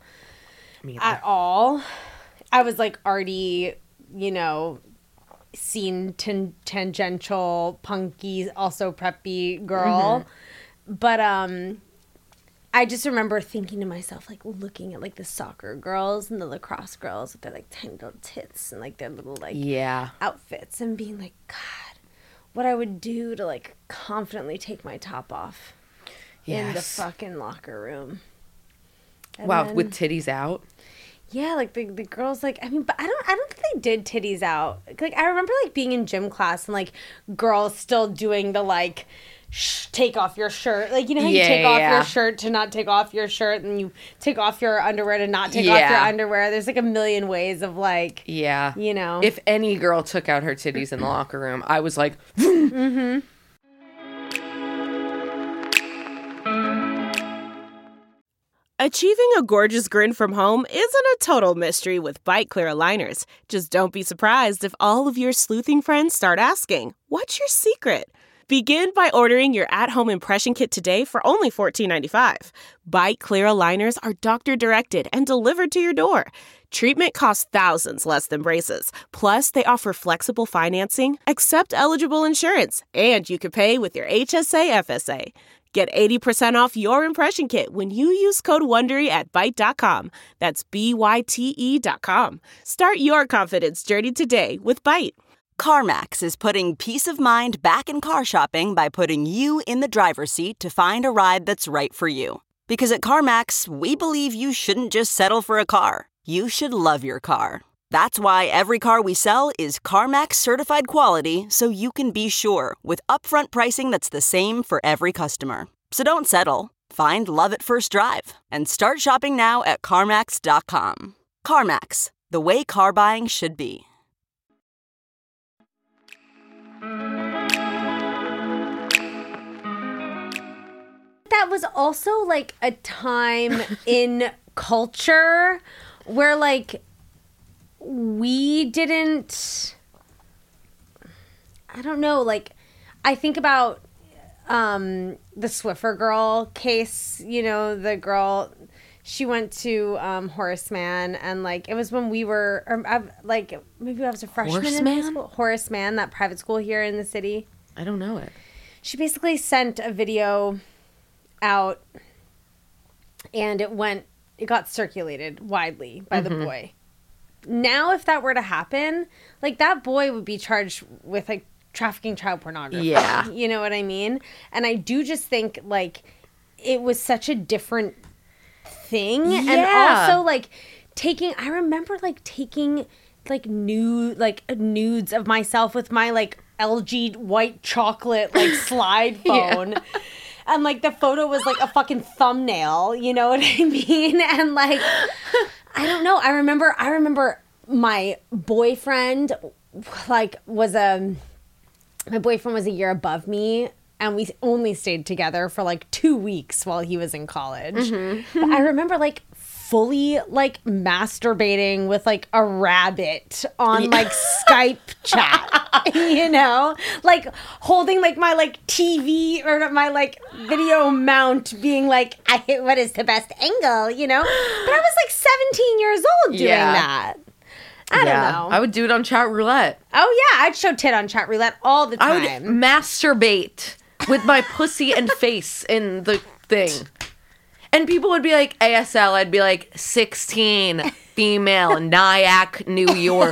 at all. I was like arty, you know, scene tan- tangential, punky, also preppy girl. Mm-hmm. But um, I just remember thinking to myself, like looking at like the soccer girls and the lacrosse girls with their like tiny little tits and like their little like yeah. outfits and being like, God, what I would do to like confidently take my top off yes. in the fucking locker room. And wow, then, with titties out? Yeah, like the the girls like I mean, but I don't I don't think they did titties out. Like I remember like being in gym class and like girls still doing the like Shh, take off your shirt. Like, you know how yeah, you take off yeah. your shirt to not take off your shirt and you take off your underwear to not take yeah. off your underwear. There's like a million ways of like, yeah, you know. If any girl took out her titties in the locker room, I was like, mm-hmm. Achieving a gorgeous grin from home isn't a total mystery with Bite Clear aligners. Just don't be surprised if all of your sleuthing friends start asking, what's your secret? Begin by ordering your at-home impression kit today for only fourteen ninety-five. Bite Clear aligners are doctor-directed and delivered to your door. Treatment costs thousands less than braces. Plus, they offer flexible financing, accept eligible insurance, and you can pay with your H S A F S A. Get eighty percent off your impression kit when you use code WONDERY at Byte dot com. That's B Y T E dot com. Start your confidence journey today with Byte. CarMax is putting peace of mind back in car shopping by putting you in the driver's seat to find a ride that's right for you. Because at CarMax, we believe you shouldn't just settle for a car. You should love your car. That's why every car we sell is CarMax certified quality, so you can be sure with upfront pricing that's the same for every customer. So don't settle. Find love at first drive and start shopping now at CarMax dot com. CarMax, the way car buying should be. That was also like a time in culture where like we didn't, I don't know, like I think about um, the Swiffer girl case, you know, the girl, she went to um, Horace Mann, and like it was when we were, or, uh, like maybe I was a freshman Horace in high Mann? school. Horace Mann, that private school here in the city. I don't know it. She basically sent a video out, and it went, it got circulated widely by Mm-hmm. the boy. Now, if that were to happen, like that boy would be charged with like trafficking child pornography. Yeah. You know what I mean? And I do just think like it was such a different thing. And Yeah. also like taking, I remember like taking like nude, like nudes of myself with my like L G white chocolate like slide phone. And like the photo was like a fucking thumbnail, you know what I mean? And like, I don't know. I remember, I remember my boyfriend, like, was a, my boyfriend was a year above me, and we only stayed together for like two weeks while he was in college. Mm-hmm. But I remember like fully like masturbating with like a rabbit on like Skype chat, you know, like holding like my like T V or my like video mount, being like, I, what is the best angle, you know? But I was like seventeen years old doing Yeah. that. I don't Yeah. know. I would do it on chat roulette. Oh yeah, I'd show tit on chat roulette all the I would time. masturbate with my pussy and face in the thing. And people would be like, A S L, I'd be like, sixteen, female, Nyack, New York.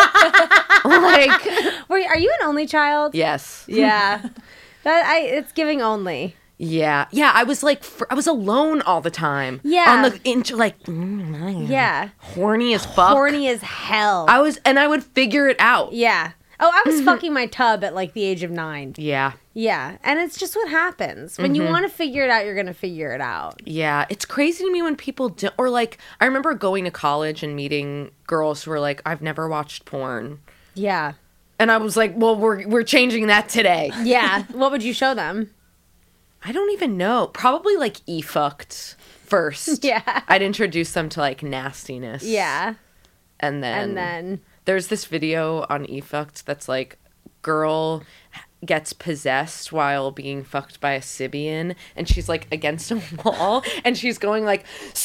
Like, Were you, are you an only child? yes. Yeah. That I it's giving only. Yeah. Yeah, I was like, fr- I was alone all the time. Yeah. On the inch, like, Yeah. horny as fuck. Horny as hell. I was, and I would figure it out. yeah. Oh, I was fucking my tub at like the age of nine. Yeah. Yeah. And it's just what happens. When you want to figure it out, you're going to figure it out. Yeah, it's crazy to me when people do, or like, I remember going to college and meeting girls who were like, I've never watched porn. Yeah. And I was like, well, we're we're changing that today. Yeah. What would you show them? I don't even know. Probably like e-fucked first. Yeah. I'd introduce them to like nastiness. Yeah. And then, And then. there's this video on e-fucked that's like, girl gets possessed while being fucked by a Sibian, and she's like against a wall, and she's going like,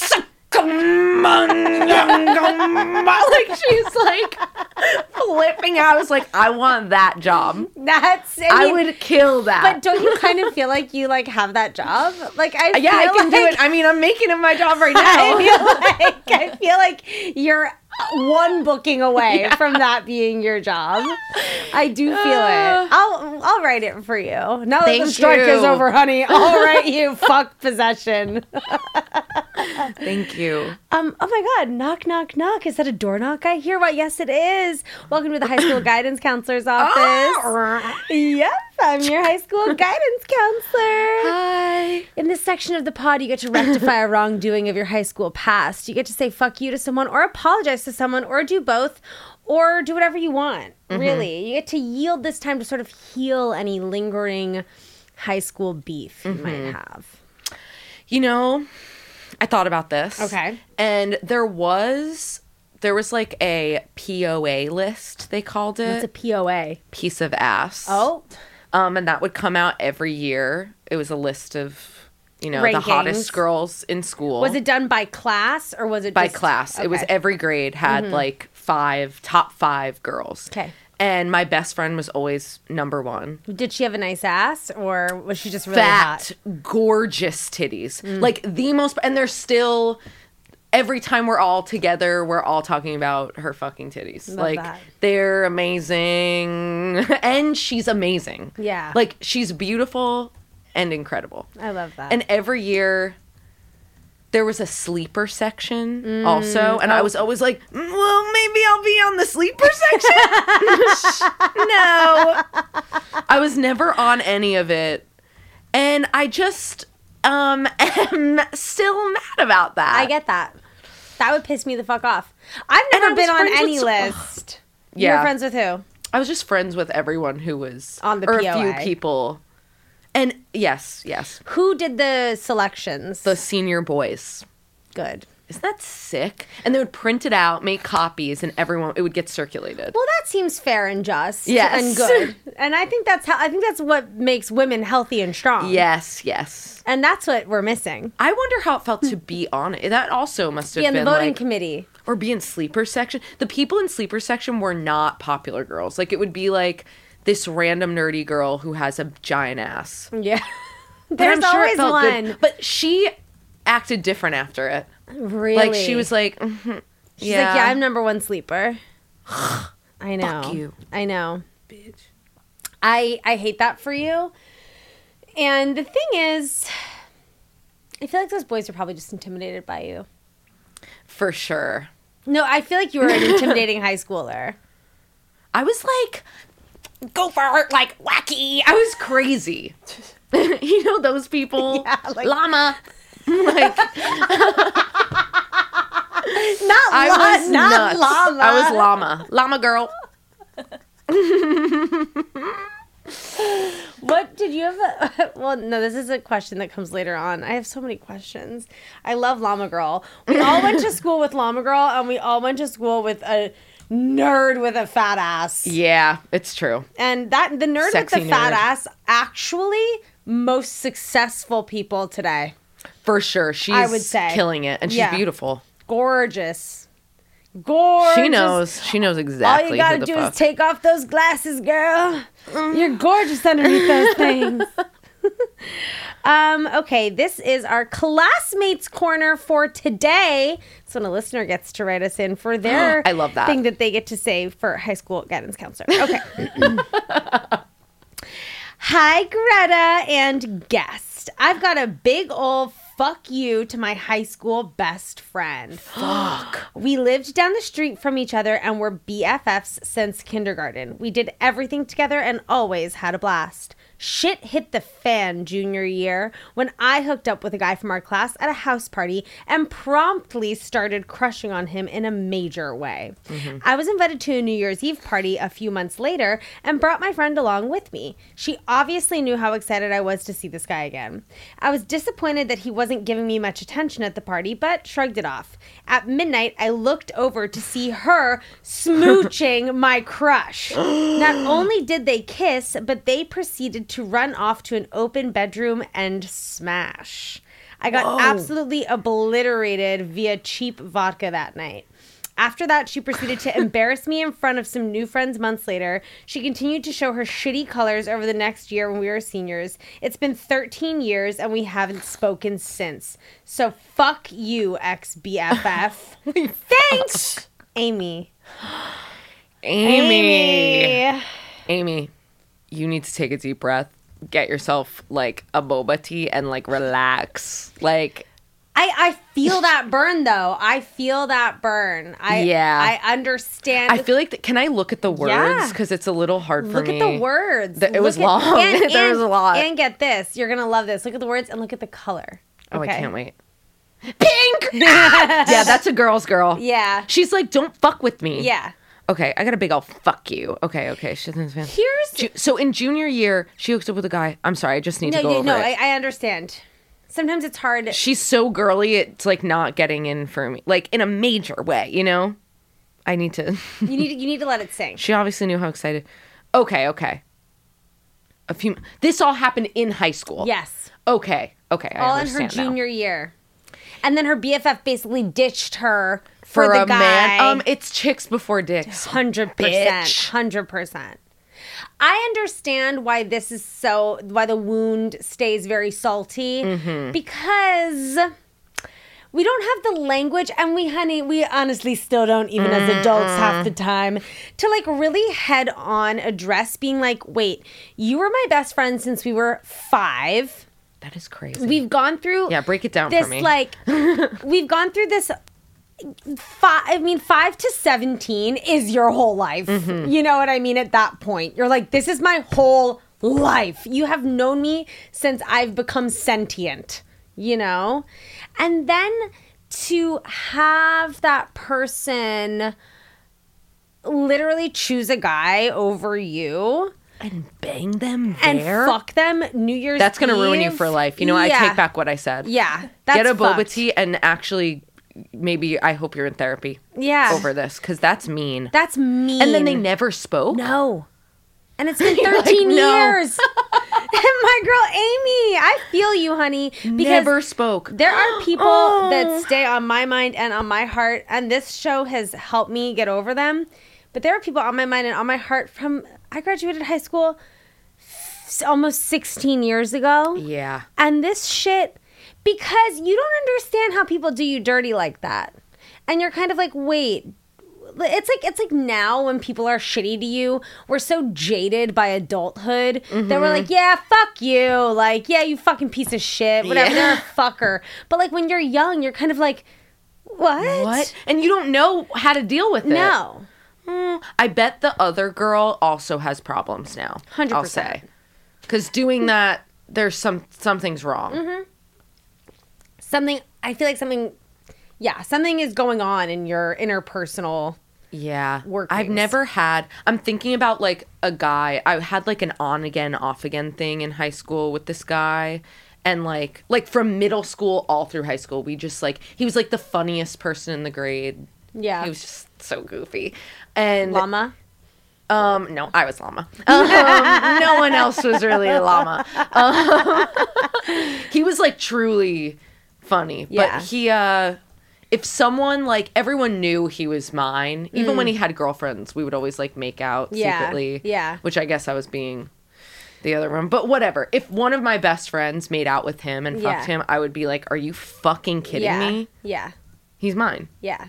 like she's like flipping out. I was like, I want that job. That's. I, I mean, would kill that. But don't you kind of feel like you like have that job? Like I. yeah, I feel can do like- it. I mean, I'm making it my job right now. I feel like I feel like you're one booking away from that being your job. I do feel it. I'll I'll write it for you. Now that the Thank strike is you. over, honey, I'll write you fuck possession. Thank you. Um. Oh my God! Knock, knock, knock. Is that a door knock I hear? Well, yes, it is. Welcome to the high school guidance counselor's office. Yep, I'm your high school guidance counselor. Hi. In this section of the pod, you get to rectify a wrongdoing of your high school past. You get to say fuck you to someone, or apologize to someone, or do both, or do whatever you want, really. You get to yield this time to sort of heal any lingering high school beef you might have. You know, I thought about this. Okay. And there was there was like a P O A list, they called it. What's a P O A? Piece of ass. Oh. Um, and that would come out every year. It was a list of, you know, the Rankings. hottest girls in school. Was it done by class, or was it by just... class? It was Okay. every grade had like five, top five girls. Okay. And my best friend was always number one. Did she have a nice ass, or was she just really Fat, hot? gorgeous titties. Like the most, and they're still, every time we're all together, we're all talking about her fucking titties. Love like that. they're amazing. And she's amazing. Yeah. Like she's beautiful and incredible. I love that. And every year there was a sleeper section also. And I was always like, "Mm, well, maybe I'll be on the sleeper section. No. I was never on any of it. And I just um am still mad about that. I get that. That would piss me the fuck off. I've never I was been on friends any with- list. You Yeah. were friends with who? I was just friends with everyone who was On the or P O A. a few people. And yes, yes. Who did the selections? The senior boys. Good. Isn't that sick? And they would print it out, make copies, and everyone it would get circulated. Well, that seems fair and just. Yes. And good. And I think that's how I think that's what makes women healthy and strong. Yes, yes. And that's what we're missing. I wonder how it felt to be on it. That also must have Yeah, in the been voting like, committee. or be in sleeper section. The people in sleeper section were not popular girls. Like it would be like this random nerdy girl who has a giant ass. Yeah. But There's I'm sure always it felt one. good. But she acted different after it. Really? Like she was like, mhm, She's yeah. like, yeah, I'm number one sleeper. I know. Fuck you. I know. bitch. I I hate that for you. And the thing is, I feel like those boys are probably just intimidated by you. For sure. No, I feel like you were an intimidating high schooler. I was like, go for it, like wacky. I was crazy. You know those people? Yeah, like- llama. Like Not I la- was not nuts. llama. I was llama. Llama girl. What did you have? A, well, no, this is a question that comes later on. I have so many questions. I love Llama Girl. We all went to school with Llama Girl, and we all went to school with a nerd with a fat ass. Yeah, it's true. And that the nerd Sexy with the fat nerd. ass, actually, most successful people today. For sure. She's I would say. killing it. And she's Yeah. beautiful. Gorgeous. Gorgeous. She knows. She knows All exactly you gotta who the do fuck. is take off those glasses, girl. You're gorgeous underneath those things. um, okay, this is our classmates corner for today. So when a listener gets to write us in for their I love that. thing that they get to say for high school guidance counselor. Okay. Hi, Greta and guest. I've got a big old fuck you to my high school best friend. Fuck. We lived down the street from each other and were B F Fs since kindergarten. We did everything together and always had a blast. Shit hit the fan junior year when I hooked up with a guy from our class at a house party and promptly started crushing on him in a major way. Mm-hmm. I was invited to a New Year's Eve party a few months later and brought my friend along with me. She obviously knew how excited I was to see this guy again. I was disappointed that he wasn't giving me much attention at the party, but shrugged it off. At midnight, I looked over to see her smooching my crush. Not only did they kiss, but they proceeded to run off to an open bedroom and smash. I got Whoa. absolutely obliterated via cheap vodka that night. After that, she proceeded to embarrass me in front of some new friends months later. She continued to show her shitty colors over the next year when we were seniors. It's been thirteen years and we haven't spoken since. So fuck you, ex-B F F. Thanks, Amy. Amy. Amy. Amy, you need to take a deep breath. Get yourself like a boba tea and like relax. Like, I, I feel that burn though. I feel that burn. I Yeah. I understand. I feel like, th- can I look at the words? Yeah. Because it's a little hard for Look me. at the words. Th- it was Look at- long. and- There and- was a lot. And get this. You're going to love this. Look at the words and look at the color. Oh, I Okay. can't wait. Pink! Yeah, that's a girl's girl. Yeah. She's like, don't fuck with me. Yeah. Okay, I got a big old fuck you. Okay, okay. She doesn't fan. Here's Ju- So in junior year, she hooked up with a guy. I'm sorry, I just need no, to go you, over no. it. I, I understand. Sometimes it's hard. She's so girly, it's like not getting in for me. Like in a major way, you know? I need to. You need to, you need to let it sink. She obviously knew how excited. Okay, okay. A few. This all happened in high school. Yes. Okay, okay. I All in her understand now. junior year. and then her B F F basically ditched her For, for, the a guy. man. Um, it's chicks before dicks. Hundred percent, Bitch. hundred percent. I understand why this is so, why the wound stays very salty, Mm-hmm. because we don't have the language, and we, honey, we honestly still don't, even as adults half the time, to like really head on address being like, wait, you were my best friend since we were five. That is crazy. We've gone through Yeah, break it down this for me. like we've gone through this five I mean five to seventeen is your whole life. Mm-hmm. You know what I mean? At that point, you're like, this is my whole life. You have known me since I've become sentient, you know? And then to have that person literally choose a guy over you and bang them and there? fuck them New Year's That's going to ruin you Eve. for life. You know, Yeah. I take back what I said. Yeah, that's Get a boba fucked. tea and actually, maybe I hope you're in therapy Yeah. over this, because that's mean. That's mean. And then they never spoke? No. And it's been You're like, thirteen no. years. And my girl Amy, I feel you, honey. Because Never spoke. there are people Oh. that stay on my mind and on my heart, and this show has helped me get over them. But there are people on my mind and on my heart from, I graduated high school s- almost sixteen years ago. Yeah. And this shit, because you don't understand how people do you dirty like that. And you're kind of like, wait, it's like it's like now when people are shitty to you, we're so jaded by adulthood that we're like, yeah, fuck you. Like, yeah, you fucking piece of shit. Whatever, Yeah. they're a fucker. But like when you're young, you're kind of like, what? What? And you don't know how to deal with it. No. Mm, I bet the other girl also has problems now. one hundred percent. I'll say. Because doing that, there's some something's wrong. Mm-hmm. Something, I feel like something, yeah, something is going on in your interpersonal. Yeah. Workings. I've never had, I'm thinking about like a guy, I had like an on again, off again thing in high school with this guy. And like, like from middle school all through high school, we just like, he was like the funniest person in the grade. Yeah. He was just so goofy. And Llama. Um, no, I was llama. Um, no one else was really a llama. Um, he was like truly funny, Yeah. but he, uh, if someone like everyone knew he was mine, even when he had girlfriends, we would always like make out Mm. Yeah, secretly. yeah. Which I guess I was being the other one, but whatever. If one of my best friends made out with him and fucked Yeah. him, I would be like, "Are you fucking kidding Yeah. me? Yeah. He's mine." Yeah.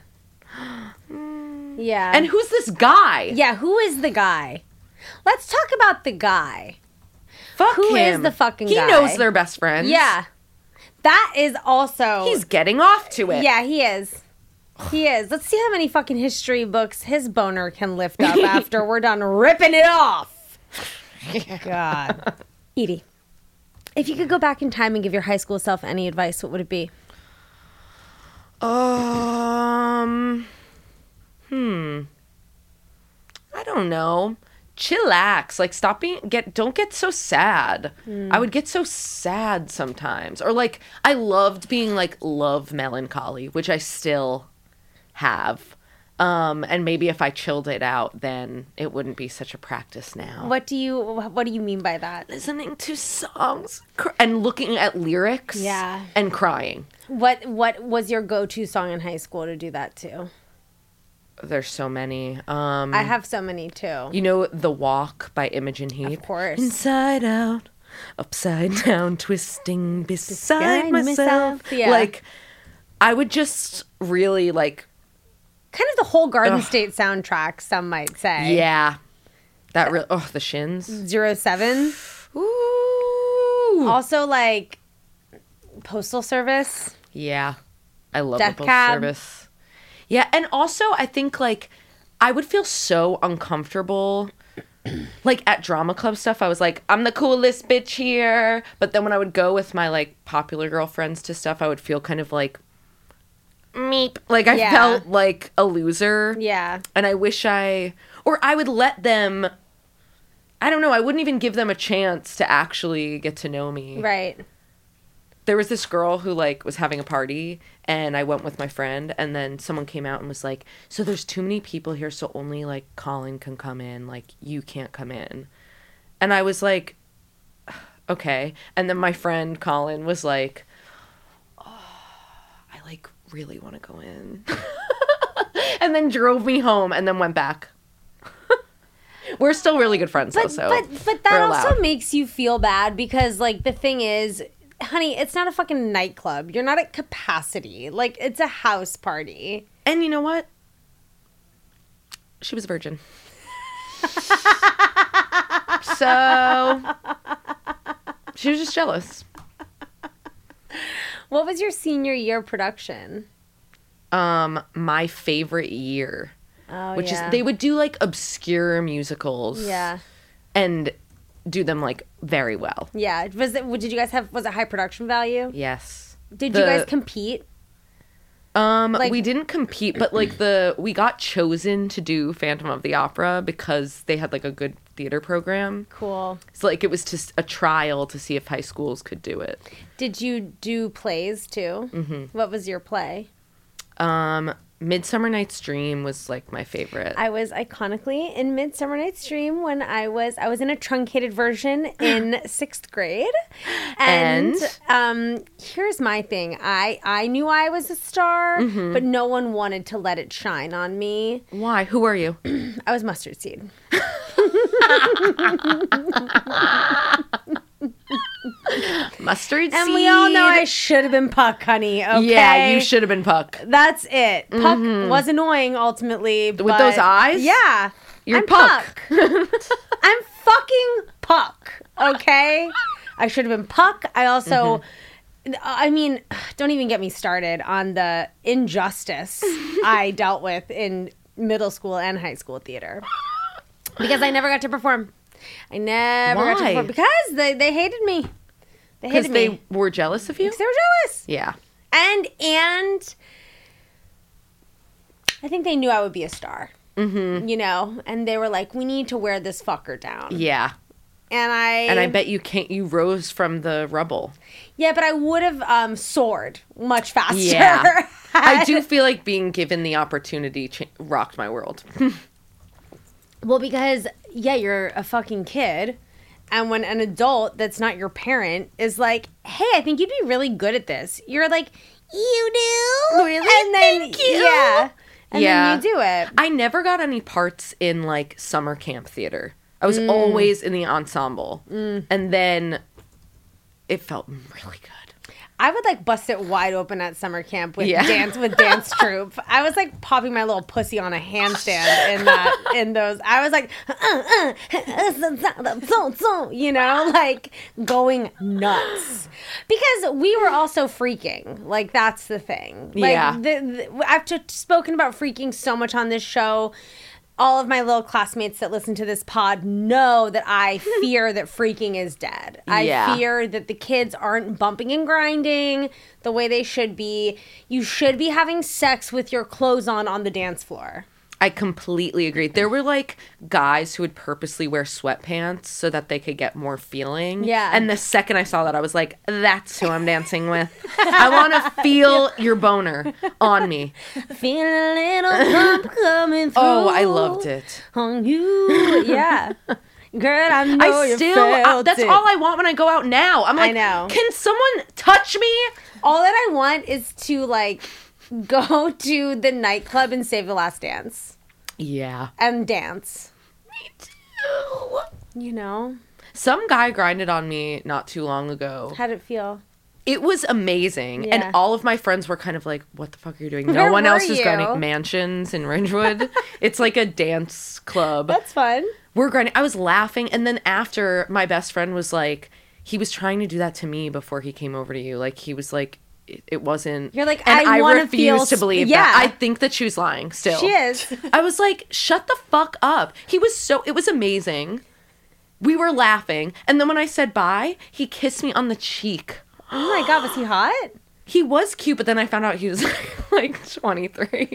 Yeah. And who's this guy? yeah, who is the guy? Let's talk about the guy. Fuck Who is him. the fucking he guy? knows they're best friends. Yeah. That is also He's getting off to it. Yeah, he is. He is. Let's see how many fucking history books his boner can lift up after we're done ripping it off. God. Edie, if you could go back in time and give your high school self any advice, what would it be? Um. Hmm. I don't know. Chillax. Like, stop being get. Don't get so sad. I would get so sad sometimes, or like I loved being like love melancholy, which I still have. Um, and maybe if I chilled it out, then it wouldn't be such a practice now. What do you what do you mean by that? Listening to songs cr- and looking at lyrics, Yeah. and crying. What what was your go-to song in high school to do that to? There's so many. Um, I have so many too. You know The Walk by Imogen Heap? Of course. Inside out, upside down, twisting beside, Beside myself. myself, yeah. Like, I would just really, like, Kind of the whole Garden Ugh. State soundtrack, some might say. yeah. That really, oh, the shins. Zero Seven. Ooh. Also, like, Postal Service. Yeah. I love Death the Postal Cab. Service. Yeah, and also I think, like, I would feel so uncomfortable. Like, at drama club stuff, I was like, I'm the coolest bitch here. But then when I would go with my, like, popular girlfriends to stuff, I would feel kind of like, meep. Like, I Yeah. felt like a loser. Yeah. And I wish I, or I would let them, I don't know, I wouldn't even give them a chance to actually get to know me. Right. There was this girl who, like, was having a party, and I went with my friend, and then someone came out and was like, so there's too many people here, so only, like, Colin can come in. Like, you can't come in. And I was like, okay. And then my friend Colin was like, oh, I really want to go in. And then drove me home and then went back. We're still really good friends, But though, so but but that we're also allowed. makes you feel bad because like the thing is, honey, it's not a fucking nightclub. You're not at capacity. Like it's a house party. And you know what? She was a virgin. So she was just jealous. What was your senior year production? Um, my favorite year, Oh, which yeah. is they would do like obscure musicals, Yeah. and do them like very well. Yeah. Was it? Did you guys have? Was it high production value? Yes. Did The- you guys compete? Um, Like- we didn't compete, but like the we got chosen to do Phantom of the Opera because they had like a good theater program. Cool. So like it was just a trial to see if high schools could do it. Did you do plays too? Mm-hmm. What was your play? Um, Midsummer Night's Dream was like my favorite. I was iconically in Midsummer Night's Dream when I was I was in a truncated version in sixth grade. And, And? um here's my thing. I I knew I was a star, but no one wanted to let it shine on me. Why? Who are you? I was Mustard Seed. Mustard And Seed. we all know I should have been Puck, honey. Okay. Yeah, you should have been Puck. That's it. Puck was annoying ultimately. With those eyes? Yeah. You're I'm Puck. I'm fucking Puck. Okay? I should have been Puck. I also, I mean, don't even get me started on the injustice I dealt with in middle school and high school theater. Because I never got to perform. I never got to Why? perform. Because they, they hated me. They Because hated they me. were jealous of you? Because they were jealous. Yeah. And and I think they knew I would be a star. Mm-hmm. You know, and they were like, "We need to wear this fucker down." Yeah. And I And I bet you can't. You rose from the rubble. yeah, but I would have um, soared much faster. Yeah. I do feel like being given the opportunity cha- rocked my world. Well, because yeah, you're a fucking kid, and when an adult that's not your parent is like, "Hey, I think you'd be really good at this," you're like, "You do?" Really? And then Thank you. yeah, and Yeah. then you do it. I never got any parts in like summer camp theater. I was always in the ensemble. And then it felt really good. I would like bust it wide open at summer camp with Yeah. dance with dance troupe. I was like popping my little pussy on a handstand in that in those. I was like, uh, uh, you know, like going nuts because we were also freaking. Like that's the thing. Like, Yeah. the, the, I've just spoken about freaking so much on this show. All of my little classmates that listen to this pod know that I fear that freaking is dead. I Yeah. fear that the kids aren't bumping and grinding the way they should be. You should be having sex with your clothes on on the dance floor. I completely agree. There were like guys who would purposely wear sweatpants so that they could get more feeling. Yeah. And the second I saw that, I was like, that's who I'm dancing with. I want to feel your boner on me. Feel a little pump coming through. Oh, I loved it. On you. Yeah. Girl, I know I you still, felt uh, that's it. all I want when I go out now. I'm like, know. can someone touch me? All that I want is to like go to the nightclub and Save the Last Dance Yeah. and dance. Me too. You know? Some guy grinded on me not too long ago. How'd it feel? It was amazing. Yeah. And all of my friends were kind of like, what the fuck are you doing? No Where one were else is you? grinding. Mansions in Ridgewood. It's like a dance club. That's fun. We're grinding. I was laughing. And then after, my best friend was like, he was trying to do that to me before he came over to you. Like, he was like, it, it wasn't. You're like, and I I, wanna refuse feel to believe sp- yeah. that. I think that she was lying still. She is. I was like, shut the fuck up. He was so, it was amazing. We were laughing. And then when I said bye, he kissed me on the cheek. Oh my God, was he hot? He was cute, but then I found out he was like twenty-three.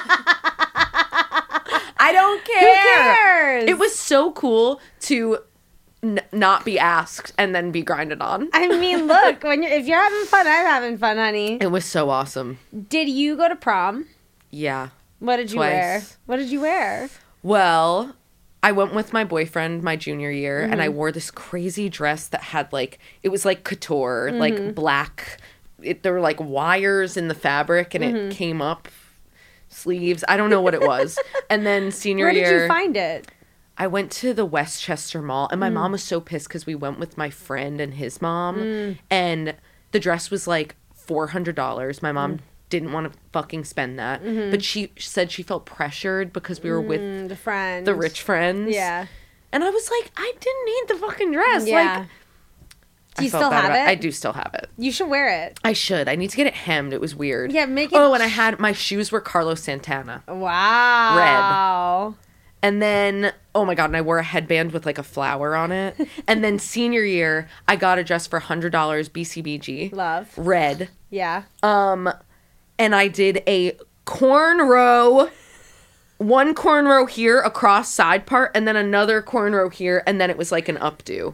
I don't care. Who cares? It was so cool to n- not be asked and then be grinded on. I mean, look, when you're, if you're having fun, I'm having fun, honey. It was so awesome. Did you go to prom? Yeah. What did you Twice. wear? What did you wear? Well, I went with my boyfriend my junior year, and I Mm-hmm. wore this crazy dress that had like, it was like couture, like black it, there were like wires in the fabric and Mm-hmm. it came up sleeves. I don't know what it was. And then senior Where year. did you find it? I went to the Westchester Mall, and my Mm. mom was so pissed because we went with my friend and his mom, Mm. and the dress was like four hundred dollars. My Mm. mom didn't want to fucking spend that, Mm-hmm. but she said she felt pressured because we were with Mm, the friend. the rich friends. Yeah. And I was like, I didn't need the fucking dress. Yeah. Like, Do you I felt still bad have about- it? I do still have it. You should wear it. I should. I need to get it hemmed. It was weird. Yeah, make it Oh, and I had my shoes were Carlos Santana. Wow. And then, oh my God, and I wore a headband with like a flower on it. And then senior year, I got a dress for one hundred dollars B C B G. Love. Red. Yeah. Um, and I did a cornrow, one cornrow here across side part, and then another cornrow here, and then it was like an updo.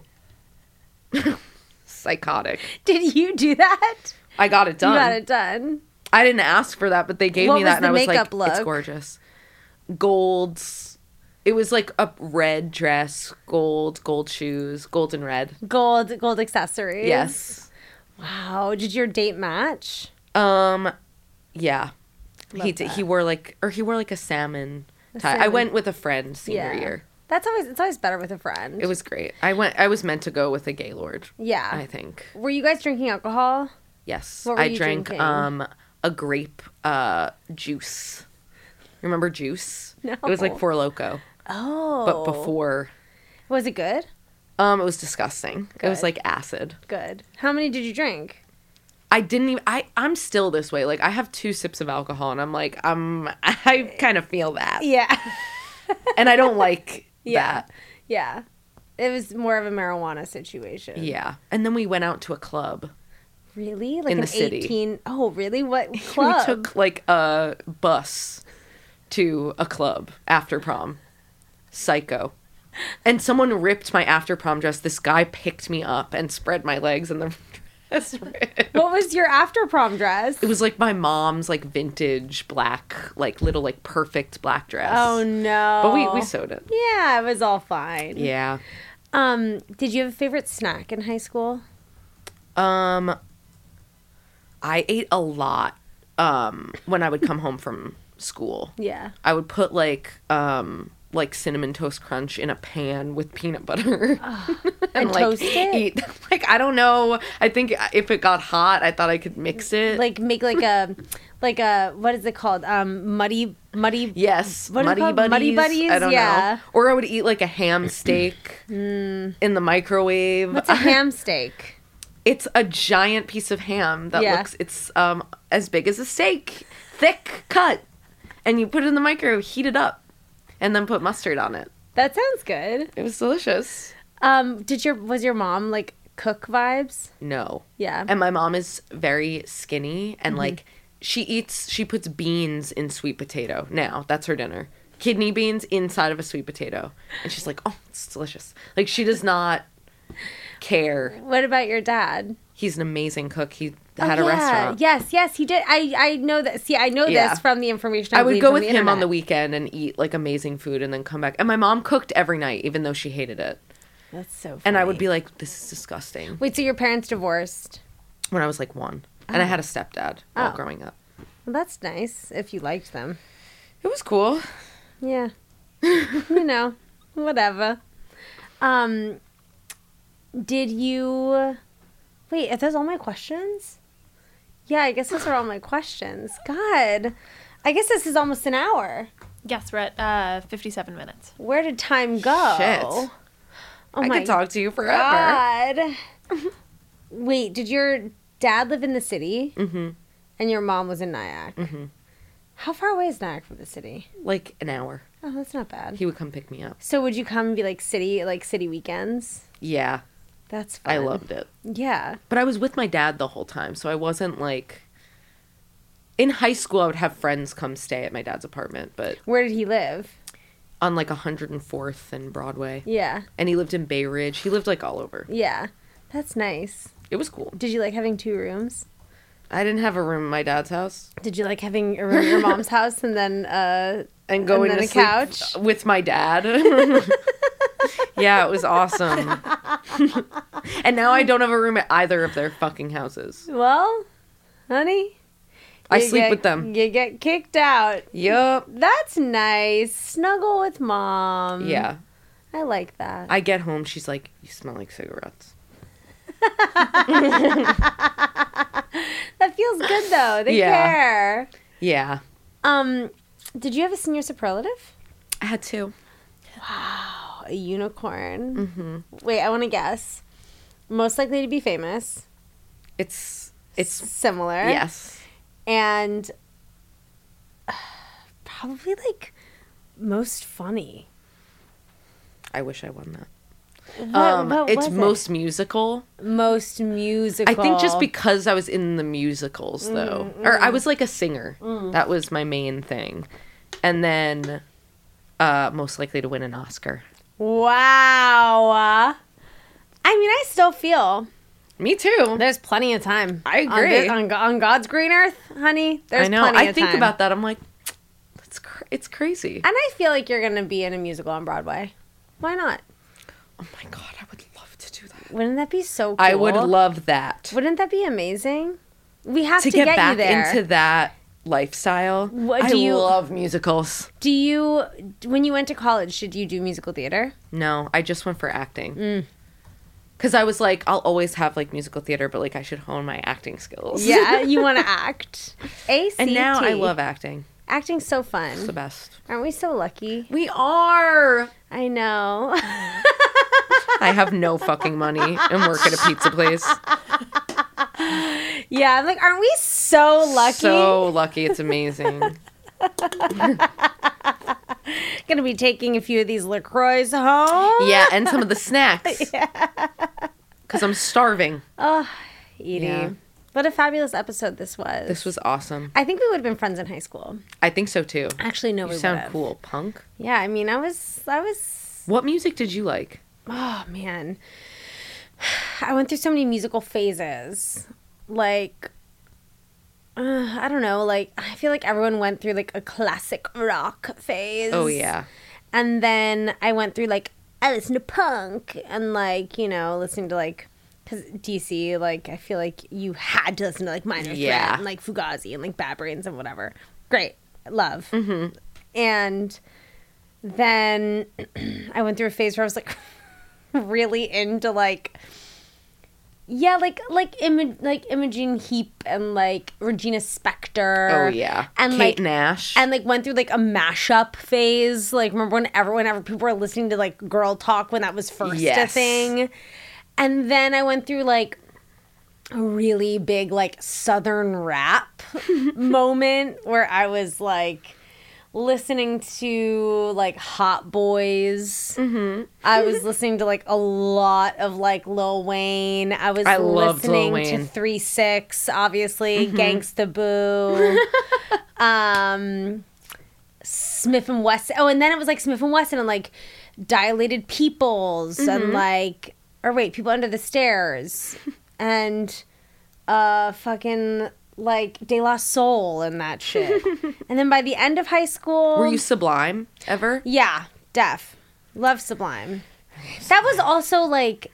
Psychotic. Did you do that? I got it done. You got it done. I didn't ask for that, but they gave What me was that, and the I was like, makeup look? it's gorgeous. Golds. It was like a red dress, gold, gold shoes, gold and red. Gold, gold accessories. Yes. Wow. Did your date match? Um, yeah. Love he did, that. he wore like, or he wore like a salmon tie. I salmon. went with a friend senior Yeah. year. That's always it's always better with a friend. It was great. I went. I was meant to go with a Gaylord. Yeah. I think. Were you guys drinking alcohol? Yes. What were I you drank drinking? um a grape uh juice. Remember juice? No. It was like Four Loko, Oh. but before. Was it good? Um, it was disgusting. It was Good. like acid. Good. How many did you drink? I didn't even. I I'm still this way. Like I have two sips of alcohol, and I'm like, I'm. I kind of feel that, Yeah. and I don't like Yeah. that. Yeah. It was more of a marijuana situation. Yeah. And then we went out to a club. Really? Like In an the city. eighteen Oh, really? What club? We took like a bus to a club after prom. Psycho. And someone ripped my after prom dress. This guy picked me up and spread my legs and the dress ripped. What was your after prom dress? It was like my mom's like vintage black, like little like perfect black dress. Oh no. But we, we sewed it. Yeah, it was all fine. Yeah. Um, did you have a favorite snack in high school? Um, I ate a lot um, when I would come home from school. Yeah. I would put like um, like cinnamon toast crunch in a pan with peanut butter And like toast it? eat. Like I don't know. I think if it got hot, I thought I could mix it. Like make like a like a what is it called? Um muddy muddy yes, what is it muddy called? buddies. Muddy buddies? I don't Yeah. know. Or I would eat like a ham steak in the microwave. What's a ham steak? It's a giant piece of ham that Yeah. looks it's um as big as a steak, thick cut, and you put it in the microwave, heat it up, and then put mustard on it. That sounds good. It was delicious. Um did your was your mom like cook vibes? No. Yeah. And my mom is very skinny and like she eats she puts beans in sweet potato. Now, that's her dinner. Kidney beans inside of a sweet potato. And she's like, "Oh, it's delicious." Like she does not care. What about your dad? He's an amazing cook. He had Oh, a yeah. restaurant. Yes, yes, he did. I I know that. See, I know Yeah. this from the information I, I would gleaned go from with the him on the internet. weekend and eat like amazing food and then come back. And my mom cooked every night, even though she hated it. That's so funny. And I would be like, "This is disgusting." Wait, so your parents divorced? When I was like one, and I had a stepdad all Oh. growing up. Well, that's nice if you liked them. It was cool. Yeah. You know, whatever. Um, did you... Wait, are those all my questions? Yeah, I guess those are all my questions. God. I guess this is almost an hour. Yes, we're at uh, fifty-seven minutes. Where did time go? Shit. Oh I my could talk to you forever. God. Wait, did your dad live in the city? Mm-hmm. And your mom was in Nyack? Mm-hmm. How far away is Nyack from the city? Like an hour. Oh, that's not bad. He would come pick me up. So would you come and be like city, like city weekends? Yeah, That's fun. I loved it. Yeah. But I was with my dad the whole time, so I wasn't like... In high school, I would have friends come stay at my dad's apartment, but Where did he live? on like one hundred fourth and Broadway. Yeah. And he lived in Bay Ridge. He lived like all over. Yeah. That's nice. It was cool. Did you like having two rooms? I didn't have a room in my dad's house. Did you like having a room at your mom's house and then uh And going then to a sleep couch? with my dad. Yeah, it was awesome. And now I don't have a room at either of their fucking houses. Well, honey. I You sleep get- with them. You get kicked out. Yup. That's nice. Snuggle with mom. Yeah. I like that. I get home, she's like, you smell like cigarettes. That feels good though. They Yeah. care. Yeah. Um, did you have a senior superlative? I had two. A unicorn. Mm-hmm. Wait, I want to guess. Most likely to be famous. It's, it's, Similar. yes. And uh, probably like most funny. I wish I won that. What, Um, what it's was it? most musical. most musical. I think just because I was in the musicals, though. Mm, Or I was like a singer. That was my main thing. And then uh, most likely to win an Oscar. Wow. I mean, I still feel Me too. there's plenty of time. I On, agree. this- on, on God's green earth, honey, there's I know. plenty I of think time. about that. I'm like, that's cr- it's crazy. And I feel like you're going to be in a musical on Broadway. Why not? Oh my God, I would love to do that. Wouldn't that be so cool? I would love that. Wouldn't that be amazing? We have to to, get, get, back you there. into that lifestyle. What I do you- love musicals. Do you, when you went to college, did you do musical theater? No, I just went for acting. Mm. Because I was like, I'll always have like musical theater, but like I should hone my acting skills. Yeah, you want to act. A C T. And now I love acting. Acting's so It's the fun. best. Aren't we so lucky? We are. I know. I have no fucking money and work at a pizza place. Yeah, I'm like, aren't we so lucky? So lucky. It's amazing. Gonna be taking a few of these LaCroix home. Yeah, and some of the snacks. Because I'm starving. Edie. Yeah. What a fabulous episode this was. This was awesome. I think we would have been friends in high school. I think so too. Actually, no, You we sound would've. cool. Punk? Yeah, I mean, I was, I was, What music did you like? oh man. I went through so many musical phases. Like, uh, I don't know, like, I feel like everyone went through like a classic rock phase. Oh, yeah. And then I went through like, I listened to punk and like, you know, listening to like, because D C, like, I feel like you had to listen to like Minor Yeah. Threat and like Fugazi and like Bad Brains and whatever. Great. Love. Mm-hmm. And then I went through a phase where I was like really into like, yeah, like like Imo- like Imogen Heap and like Regina Spektor. Oh, yeah. And Kate like Nash. and like went through like a mashup phase. Like remember when everyone, whenever people were listening to like Girl Talk when that was first a Yes. thing. And then I went through like a really big like Southern rap moment where I was like listening to like Hot Boys. Mm-hmm. I was listening to like a lot of like Lil Wayne. I was I loved Lil listening to Wayne. three six, obviously, Gangsta Boo. um, Smith and Wesson. Oh, and then it was like Smith and Wesson and like Dilated Peoples and like, or wait, People Under the Stairs and uh, fucking like De La Soul and that shit. And then by the end of high school, Were you Sublime ever? yeah, Def. Love Sublime. That was also like,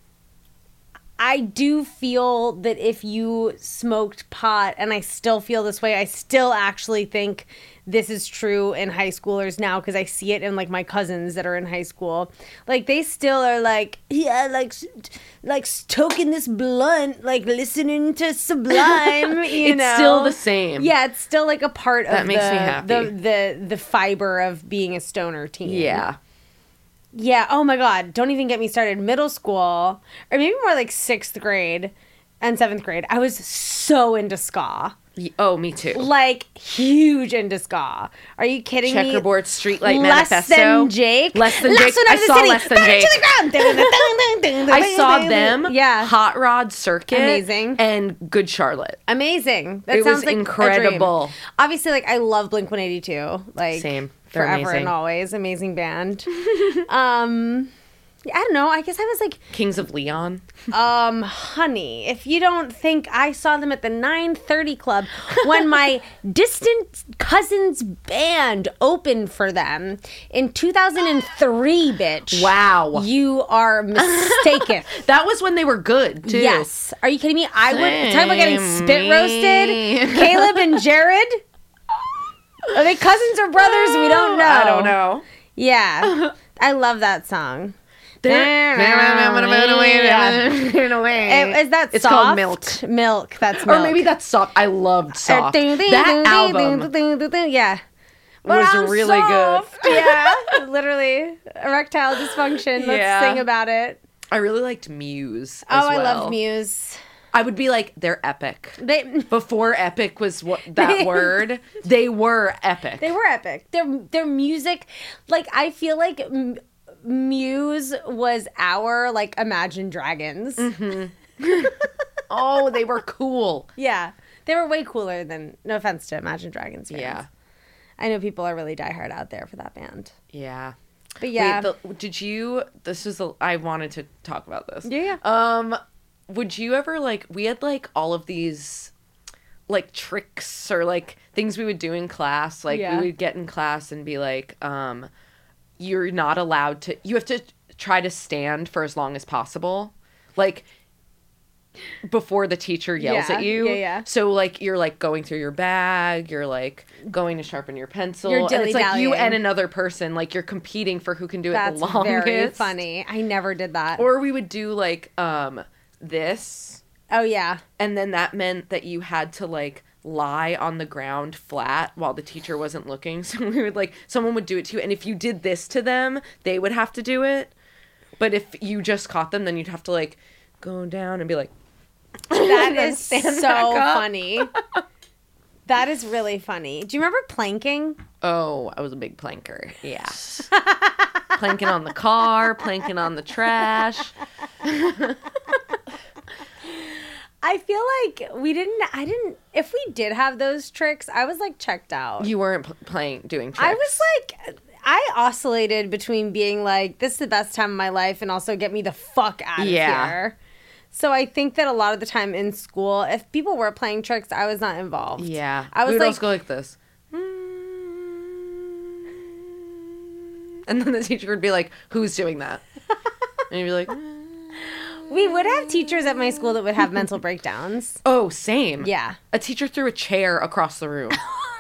I do feel that if you smoked pot, and I still feel this way, I still actually think this is true in high schoolers now because I see it in like my cousins that are in high school. Like they still are like, yeah, like, like toking this blunt, like listening to Sublime. You It's know, still the same. Yeah, it's still like a part That of makes the, me happy. the the the fiber of being a stoner teen. Yeah. Yeah. Oh my God. Don't even get me started. Middle school, or maybe more like sixth grade and seventh grade, I was so into ska. Y- Oh, me too. Like huge into ska. Are you kidding me? Checkerboard Streetlight Less Manifesto. than Jake. Less than Last Jake. one I out of the saw city. Less Than Burn it Jake. to the ground. I saw them. Yeah. Hot Rod Circuit. Amazing. And Good Charlotte. Amazing. That It was sounds like incredible. A dream. Obviously, like I love Blink one eighty-two. Like Same. They're forever amazing. and always. Amazing band. um, I don't know. I guess I was like, Kings of Leon. um, honey, if you don't think I saw them at the nine thirty club when my distant cousin's band opened for them in two thousand three, bitch. Wow. You are mistaken. That was when they were good, too. Yes. Are you kidding me? I would talk about getting spit roasted. Caleb and Jared. Are they cousins or brothers? We don't know. I don't know. Yeah. I love that song. It, Is that It's soft? called Milk. Milk. That's milk. Or maybe that's Soft. I loved Soft. That album Yeah. was I'm really soft. Yeah. Literally. Erectile dysfunction. Let's Yeah. sing about it. I really liked Muse as Oh, I well. loved Muse. I would be like, they're epic. They Before epic was what that word, they were epic. they were epic. Their their music, like I feel like M- Muse was our like Imagine Dragons. Mm-hmm. Oh, they were cool. Yeah, they were way cooler than. No offense to Imagine Dragons fans. Yeah. I know people are really diehard out there for that band. Yeah. But yeah, Wait, the, did you? This is. A, I wanted to talk about this. Yeah, yeah. Um, would you ever like? We had like all of these, like tricks or like things we would do in class. Like Yeah. we would get in class and be like, um, you're not allowed to. You have to try to stand for as long as possible, like before the teacher yells Yeah, at you. yeah, yeah. So like you're like going through your bag. You're like going to sharpen your pencil. You're and it's like you dilly-dallying. and another person. Like you're competing for who can do it that's the longest. very funny. I never did that. Or we would do like um this, oh yeah, and then that meant that you had to like lie on the ground flat while the teacher wasn't looking. So we would like someone would do it to you, and if you did this to them, they would have to do it. But if you just caught them, then you'd have to like go down and be like, that is so stand back up. funny. That is really funny. Do you remember planking? oh, I was a big planker. Yeah. Planking on the car, planking on the trash. I feel like we didn't, I didn't, if we did have those tricks, I was like checked out. You weren't pl- playing, doing tricks. I was like, I oscillated between being like, this is the best time of my life and also get me the fuck out of Yeah. here. So I think that a lot of the time in school, if people were playing tricks, I was not involved. Yeah. I was we would like, also go like this. And then the teacher would be like, who's doing that? And you'd be like, we would have teachers at my school that would have mental breakdowns. oh, same. Yeah. A teacher threw a chair across the room.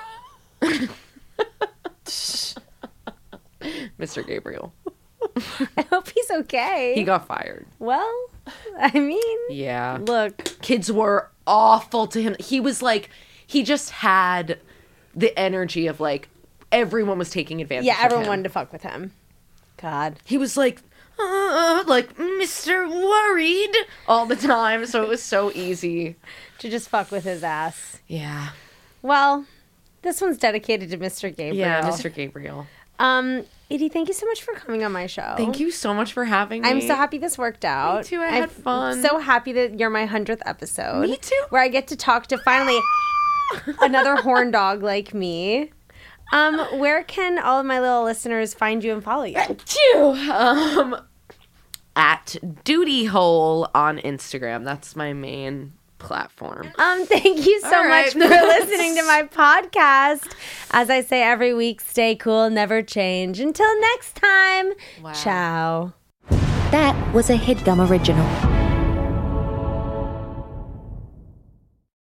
Mister Gabriel. I hope he's okay. He got fired. Well, I mean, Yeah. look. Kids were awful to him. He was like, he just had the energy of like, everyone was taking advantage Yeah, of everyone him. wanted to fuck with him. God. He was like, uh, like, Mister Worried all the time. So it was so easy. To just fuck with his ass. Yeah. Well, this one's dedicated to Mister Gabriel. Yeah, Mister Gabriel. Um, Edie, thank you so much for coming on my show. Thank you so much for having me. I'm so happy this worked out. Me too, I had fun. So happy that you're my hundredth episode. Me too. Where I get to talk to finally another horn dog like me. Um, where can all of my little listeners find you and follow you? Um, at Duty Hole on Instagram. That's my main platform. Um, thank you so All right. much for listening to my podcast. As I say every week, stay cool, never change. Until next time, Wow. ciao. That was a HeadGum original.